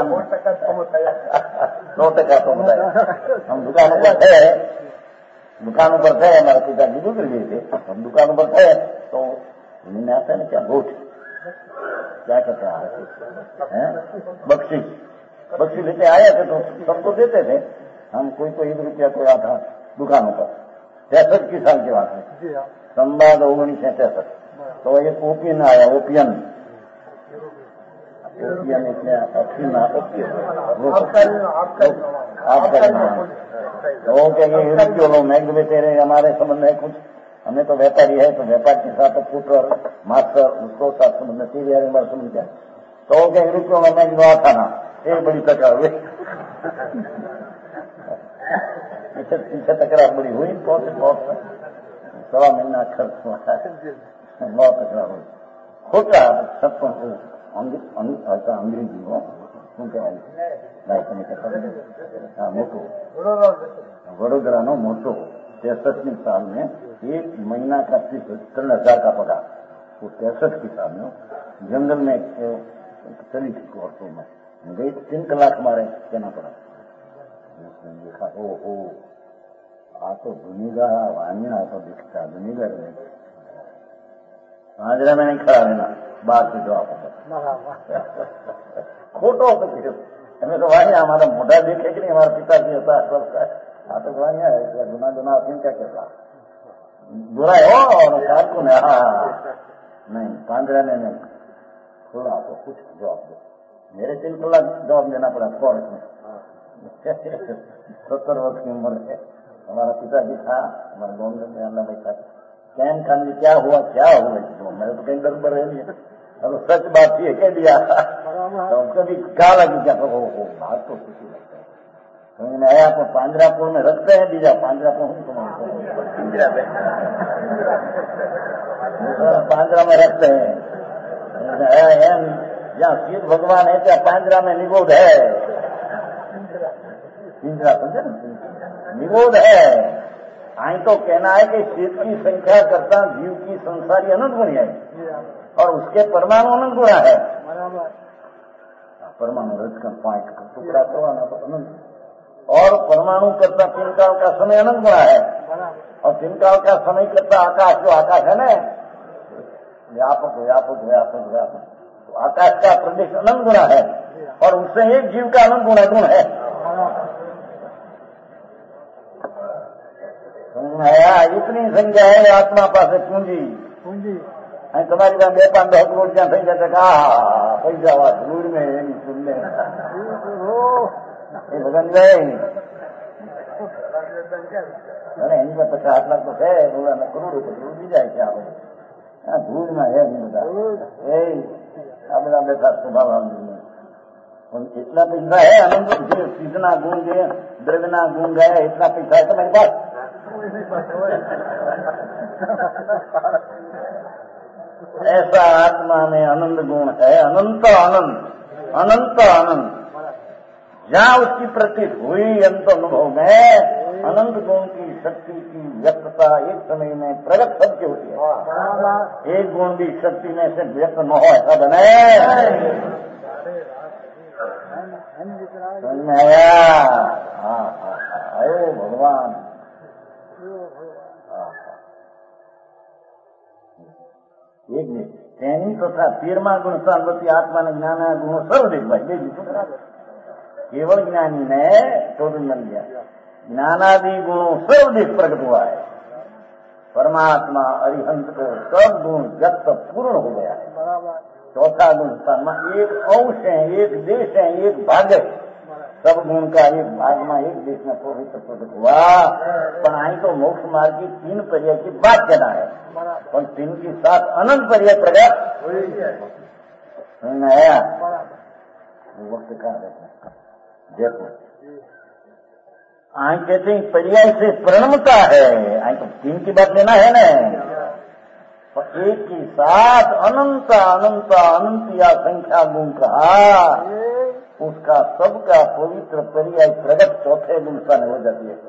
सौ टका तो बताया। हम दुकानों पर थे, दुकानों पर थे, हमारे पिताजी गुजर गए थे, हम दुकानों पर थे तो मैंने आता है ना क्या गोट क्या कहता है बख्शी, बख्शी लेते आए थे तो सबको देते थे हम, कोई कोई एक रुपया कोई आता दुकानों पर। तिरसठ की साल की बात है, संवाद उन्नीस सौ तिरसठ। तो एक ओपियन आया, ओपियन ओपियन इसलिए तो कहेंगे क्यों महंगे बेचे रहे, हमारे संबंध है कुछ, हमें तो व्यापारी है तो व्यापार के साथ पुत्र और मास्टर उसको साथ संबंध तेरी यार बार सुन क्या तो कहेंगे रुपयों में मैं जो था ना एक बड़ी तकरार हुई, पीछे तकरार बड़ी हुई, बहुत बहुत सवा महीना खर्च हुआ, बहुत तकरार हुई, खोटा सबको अंग्रेजी हो मोटो वडोदरा नो मोटो तिरसठवीं साल में एक महीना का तीन हजार का पगार, वो तिरसठ की साल में जंगल में चली थी कोर्टों में गई, तीन कलाक हमारे कहना पड़ा। उसने देखा ओ हो आ तो दुनिया वाणी आ तो दिखता दुनिया में हाजरा में नहीं खड़ा रहना, बाहर से जवाब खोटो तो हमें तो वाणी हमारा मोटा देखे कि नहीं, हमारा पिताजी होता है सबका हाँ तो वाणिया है गुना गुना असीम क्या कहता बुरा हो और कार को नहीं पांजरा ने नहीं खोला तो कुछ जवाब दो, मेरे तीन कलाक जवाब देना पड़ा कोर्ट में। सत्तर वर्ष की उम्र है, हमारा पिताजी था, हमारे गवर्नमेंट में अल्लाह भाई था, कैन खान जी क्या हुआ क्या हुआ, तो मैं तो कहीं दर पर रह नहीं, अब सच बात ये कह दिया तो कभी क्या लगी क्या हो हो बात तो खुशी लगता है। तो मैंने आया आपको पांजरापुर में रखते हैं दीजा, पांजरापुर पिंजरा में पांजरा में रखते हैं, जहाँ शिव भगवान है क्या पांजरा में निगोद है, पिंजरा समझे निगोद है। आई तो कहना है कि शिव की संख्या करता जीव की संसारी अनंत गुणी है और उसके परमाणु अनंत गुणा है, परमाणु रज का पॉइंट का टुकड़ा करवाना तो अनंत, और परमाणु करता तीन काल का समय अनंत गुणा है, और तीन काल का समय करता आकाश, जो आकाश है ना व्यापक व्यापक व्यापक व्यापक, तो आकाश का प्रदेश अनंत गुणा है और उससे एक जीव का अनंत गुणा गुण है। आया इतनी संख्या है आत्मा पास पूंजी पूंजी तुम्हारी बात બે પાંચ દસ કરોડ ત્યાં થઈ જશે કે આ પૈસા વાત રૂડ में એની સુનને એ ભગવાન ગઈ અરે એની પર પચાસ લાખ તો છે બોલા કરોડ રૂપિયા રૂડી જાય છે આપણે આ ધૂળ માં है नहीं બધા એ આ બધા બેઠા સ્વભાવ इतना पैसा है अनंत इतना गुण गए द्रव्यना गुण गया इतना पैसा है तुम्हारे पास ऐसा आत्मा में आनंद गुण है, अनंत आनंद अनंत आनंद, जहाँ उसकी प्रतीत हुई अंत अनुभव में अनंत गुण की शक्ति की व्यक्तता एक समय में प्रगट सबके होती है। एक गुण भी शक्ति में से व्यक्त न हो ऐसा बने। समझ में आया? हाँ हाँ आयो भगवान। एक मिनट तेनी तथा तेरहमा गुण सार्वती आत्मा ने ज्ञान गुणों सर्व देख भाई देख केवल ज्ञानी ने चौधरी बन गया। ज्ञानादि गुणों सर्व देख प्रकट हुआ है। परमात्मा अरिहंत को सब गुण व्यक्त पूर्ण हो गया है। चौथा गुण साधना एक अंश है, एक देश है, एक भाग है। सब गुण का एक भाग में एक देश में पवित्र प्रकट हुआ। पर आई तो मोक्ष मार्ग की तीन पर्याय की बात कहना है और तीन की सात अनंत पर्याय प्रकट आया। वक्त कहा देखो देखो आई कहते हैं पर्याय से प्रणमता है। आई तो तीन की बात लेना है ना। और एक की साथ अनंत अनंत अनंत या संख्या गुण कहा उसका सबका पवित्र पर्याय प्रगट चौथे गुण सा हो जाती है।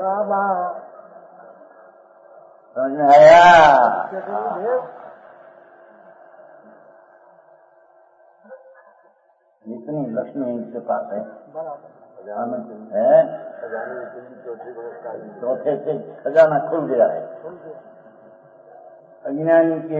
समझ में आया? इतनी लक्ष्मी इनके पास है है चौथे से खजाना खुल गया है। अज्ञानी के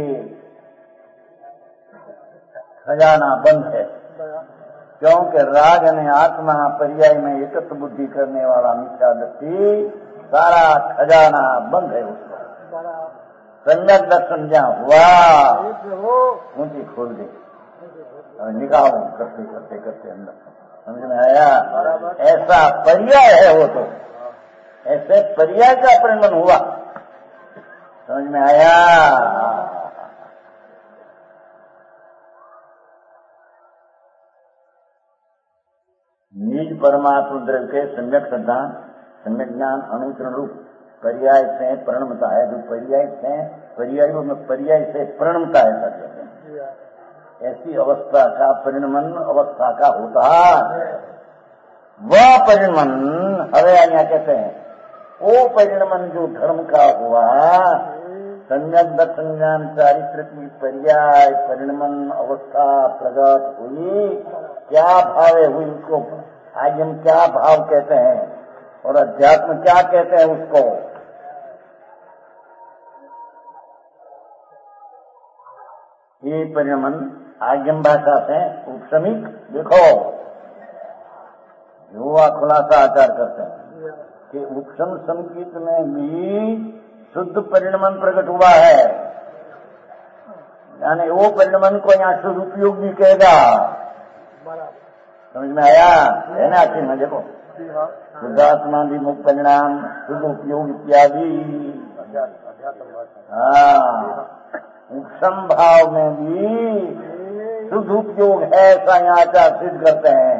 खजाना बंद है क्योंकि राग ने आत्मा पर्याय में एकत्र बुद्धि करने वाला मिथ्या दृष्टि सारा खजाना बंद है। उसको सम्यक दर्शन जहाँ हुआ ऊंची खोल दी और निकाह करते करते करते अंदर। समझ में आया? ऐसा पर्याय है वो तो ऐसे पर्याय का परिणमन हुआ। समझ में आया? निज परमात्मा द्रव्य के सम्यक श्रद्धा सम्यक ज्ञान अनुचरण रूप पर्याय से प्रणमता है। जो पर्याय से पर्यायों में पर्याय से प्रणमता है कहते हैं। ऐसी अवस्था का परिणमन अवस्था का होता वह परिणमन हरे यहाँ कहते हैं वो परिणमन जो धर्म का हुआ सम्यक दर्शन ज्ञान चारित्र की पर्याय परिणमन अवस्था प्रगट हुई। क्या भाव हुई उसको आज हम क्या भाव कहते हैं और अध्यात्म क्या कहते हैं उसको। ये परिणमन आज्ञम भाषा से उपशमिक देखो युवा खुलासा आचार करते हैं कि उपशम संकेत में भी शुद्ध परिणमन प्रकट हुआ है। यानी वो परिणमन को यहाँ शुद्ध उपयोग भी कहेगा। समझ में आया? है ना? आखिर में देखो शुद्धात्मा विमुख परिणाम शुद्ध उपयोग इत्यादि। हाँ उपशम भाव में भी शुद्ध उपयोग है ऐसा यहाँ आचार सिद्ध करते हैं।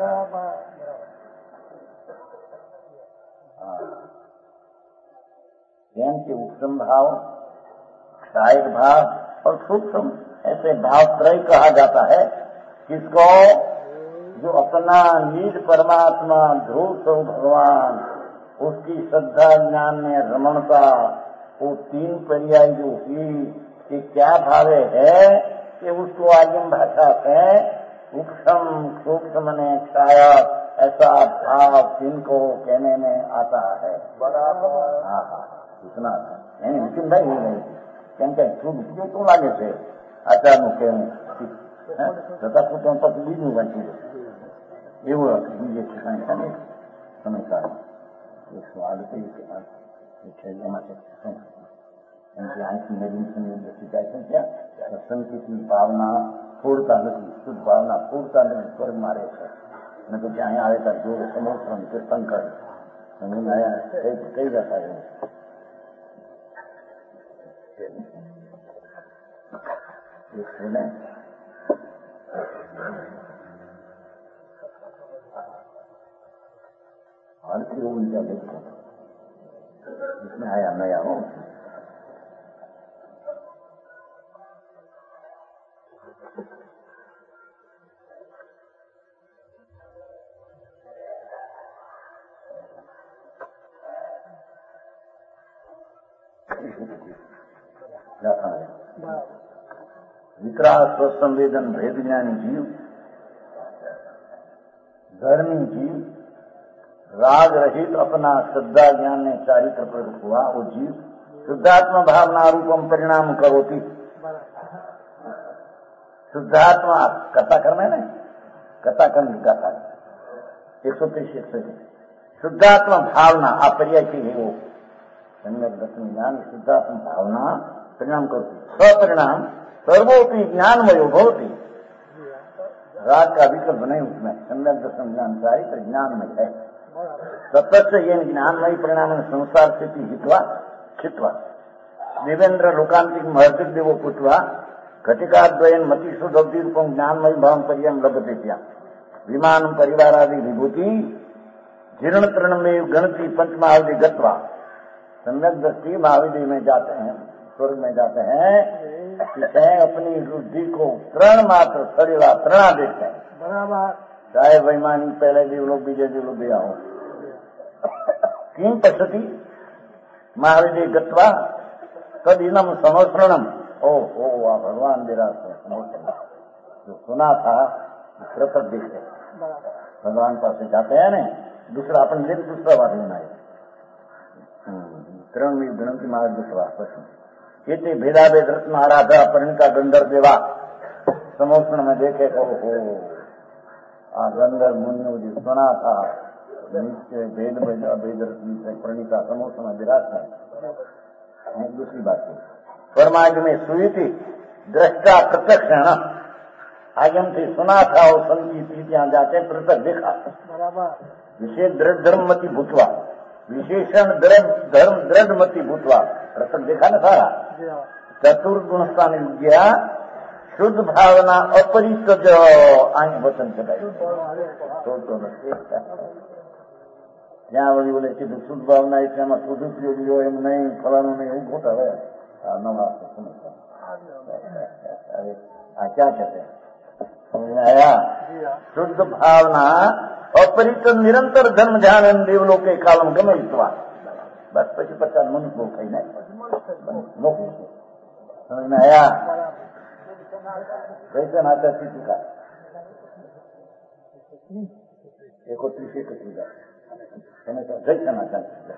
ज्ञान के उपशम भाव क्षायक भाव और सूक्ष्म ऐसे भाव त्रय कहा जाता है। किसको? जो अपना निज परमात्मा ध्रुव स्वरूप भगवान उसकी श्रद्धा ज्ञान में रमणता वो तीन पर्याय जो हुई कि क्या भावे है कि उसको आदिम भाषा से उपशम सूक्ष्म ने क्षायक ऐसा भाव तीन को कहने में आता है। बराबर। हाँ हाँ इतना नहीं नितिन भाई हो गई કેમ કે શું શું લાગે છે આચારનું કહેવું છતાં પોતાનું પછી બીજું વાંચી દે એવું બીજે ઠેકાણે છે ને સમયકાળ એક સવાલ એમાં કેમ કે આંખની મેડિસિનની દ્રષ્ટિ જાય છે ત્યાં સંસ્કૃતિ ભાવના ફૂડતા નથી શુદ્ધ ભાવના ફૂડતા નથી સ્વર્ગમાં રહે છે અને પછી અહીંયા આવે ત્યારે જોડે સમોસમ કીર્તન કરે અહીંયા કઈ જતા એવું इसमें आरती उनका देखो इसमें आया नया हो विकराल स्वसंवेदन भेद ज्ञानी जीव, धर्मी जीव, राग रहित अपना श्रद्धा ज्ञान ने चारित्र प्रकट हुआ वो जीव शुद्धात्मा भावना रूपम परिणाम करोती। शुद्धात्मा कथा कर्म है ना, कथा कर्म की कथा एक सौ तीस एक सौ शुद्धात्मा भावना अपर्याय की है वो सम्यक दर्शन ज्ञान शुद्धात्मा भावना परिणाम करती। स्वपरिणाम सर्वोपि ज्ञानमयो भवती। राग का विकल्प नहीं उसमें, सम्यक दर्शन ज्ञान चारित्र ज्ञानमय है। तत्व ये ज्ञानमयी परिणाम संसार स्थिति हित्वा छित्वा देवेंद्र लोकांतिक महर्षि देवो पुत्वा घटिकाद्वयन मति शुद्ध रूपम ज्ञानमयी भाव पर्यम लभते विमान परिवार आदि विभूति जीर्ण तृण में गणती पंचमहाविधि गत्वा सम्यक दृष्टि महाविधि में जाते हैं, स्वर्ग में जाते हैं, अपनी रुद्धि को तृण मात्र शरीरा तृणा देखते हैं। बराबर चाहे वैमानी पहले देव लोग विजय देव लोग दिया हो। किम पश्यति महाविधि गत्वा तद इनम समस्रणम ओ ओ भगवान मेरा समस्रण जो सुना था कृतक देखते भगवान पास से जाते हैं ना, दूसरा अपन दिन दूसरा बात लेना है। तृण में गणती महाराज दूसरा प्रश्न ये भेदाभेद रत्न आराधा परिणिका गंधर्व देवा समोषण में देखे हो आ गंधर्व मुनियों जी सुना था नीचे भेद भेद रत्न से परिणिका समोषण में विराट है। दूसरी बात परमार्ग में सुई थी दृष्टा प्रत्यक्ष है ना, आगम से सुना था और संगीत यहाँ जाते प्रत्यक्ष देखा। विशेष दृढ़ धर्ममती भूतवा विशेषण दृढ़ धर्म दृढ़मती भूतवा प्रत्यक्ष देखा ना सारा। चतुर्गुण स्थान विद्या शुद्ध भावना अपरित जो आंख वचन चढ़ाई ત્યાં વળી બોલે કે શુદ્ધ ભાવના એટલે એમાં શુદ્ધ ઉપયોગી હોય એમ નહીં, ફલાનું નહીં, એવું ખોટા રહે। નવા સમજતા अरे क्या कहते हैं समझ में आया? शुद्ध भावना अपरित निरंतर जन्म ध्यान देवलों के कालम गमित्वा बस पची पचास मनुष्य लोग कहीं नहीं समझ में आया? कैसे नाचा सीखी का एक तीस एक जैसे नाचा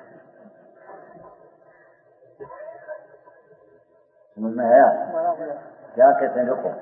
समझ में आया? क्या कहते हैं देखो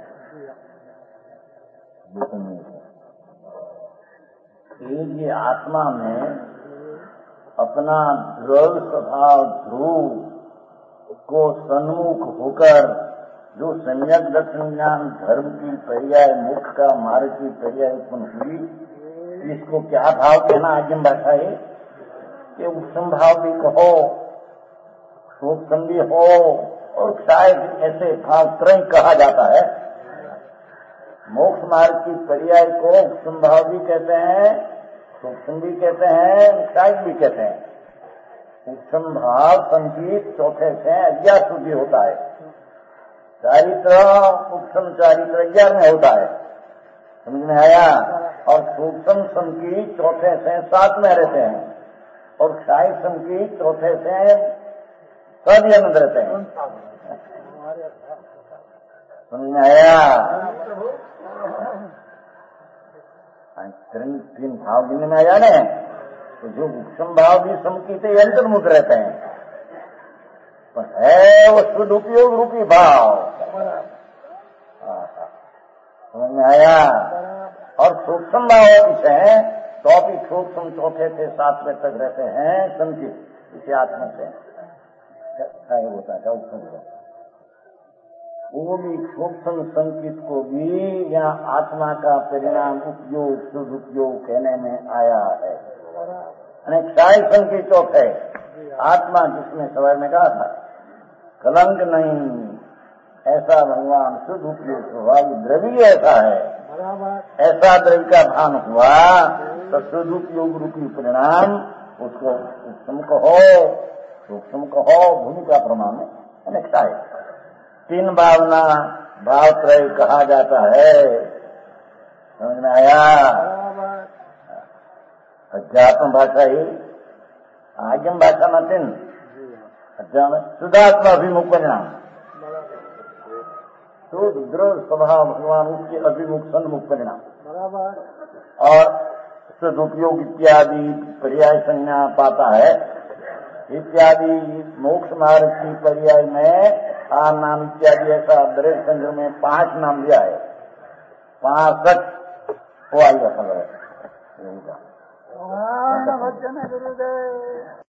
ये आत्मा में अपना द्रव स्वभाव ध्रुव को सन्मुख होकर जो सम्यक दर्शन ज्ञान धर्म की पर्याय मुख का मार्ग की पर्याय उत्पन्न हुई, इसको क्या भाव कहना आजम भाषा है कि उत्तम भाव भी कहो, सूक्ष्म भी हो, और शायद ऐसे भाव त्रय कहा जाता है। मोक्ष मार्ग की पर्याय को उत्तम भाव भी कहते हैं, सूक्ष्म भी कहते हैं, शायद भी कहते हैं। उत्तम भाव संगीत चौथे से अज्ञात शुद्धि होता है, चारित्र उत्तम चारित्र अज्ञात में होता है, समझ में आया? और सूक्ष्म संगीत चौथे से साथ में रहते हैं, और शायद संगीत चौथे से सभी आनंद रहते हैं, समझ में आया? तीन तीन भाव गिनने में आया ना, तो जो उत्तम भाव भी समकीते अंतर्मुख रहते हैं, पर है वो शुद्ध उपयोग रूपी भाव, समझ में आया? और सूक्ष्म भाव है तो भी सूक्ष्म चौथे से सातवें तक रहते हैं संकीत इसे आत्मा से होता है उत्तम, वो भी सूक्ष्म संकेत को भी यहाँ आत्मा का परिणाम उपयोग शुद्ध उपयोग कहने में आया है। क्षय संकेत चौथ है आत्मा, जिसमें सवाल में कहा था कलंक नहीं, ऐसा भगवान शुद्ध उपयोग हुआ, द्रव्य ऐसा है, ऐसा द्रव्य का भान हुआ तो शुद्ध उपयोग रूपी परिणाम उसको सूक्ष्म कहो, सूक्ष्म कहो, भूमिका प्रमाण में क्षय तीन भावना भाव त्रय कहा जाता है, समझ में आया? अध्यात्म भाषा ही आगम भाषा में तीन अच्छा शुद्धात्मा अभिमुख परिणाम, शुद्ध दृढ़ स्वभाव भगवान उसके अभिमुख सन्मुख परिणाम और सदुपयोग इत्यादि पर्याय संज्ञा पाता है। इत्यादि मोक्ष मार्ग की पर्याय में आ नाम इत्यादि ऐसा दृढ़ संग्रह में पांच नाम दिया है। पांसठ वो आएगा संग्रह। गुरुदेव।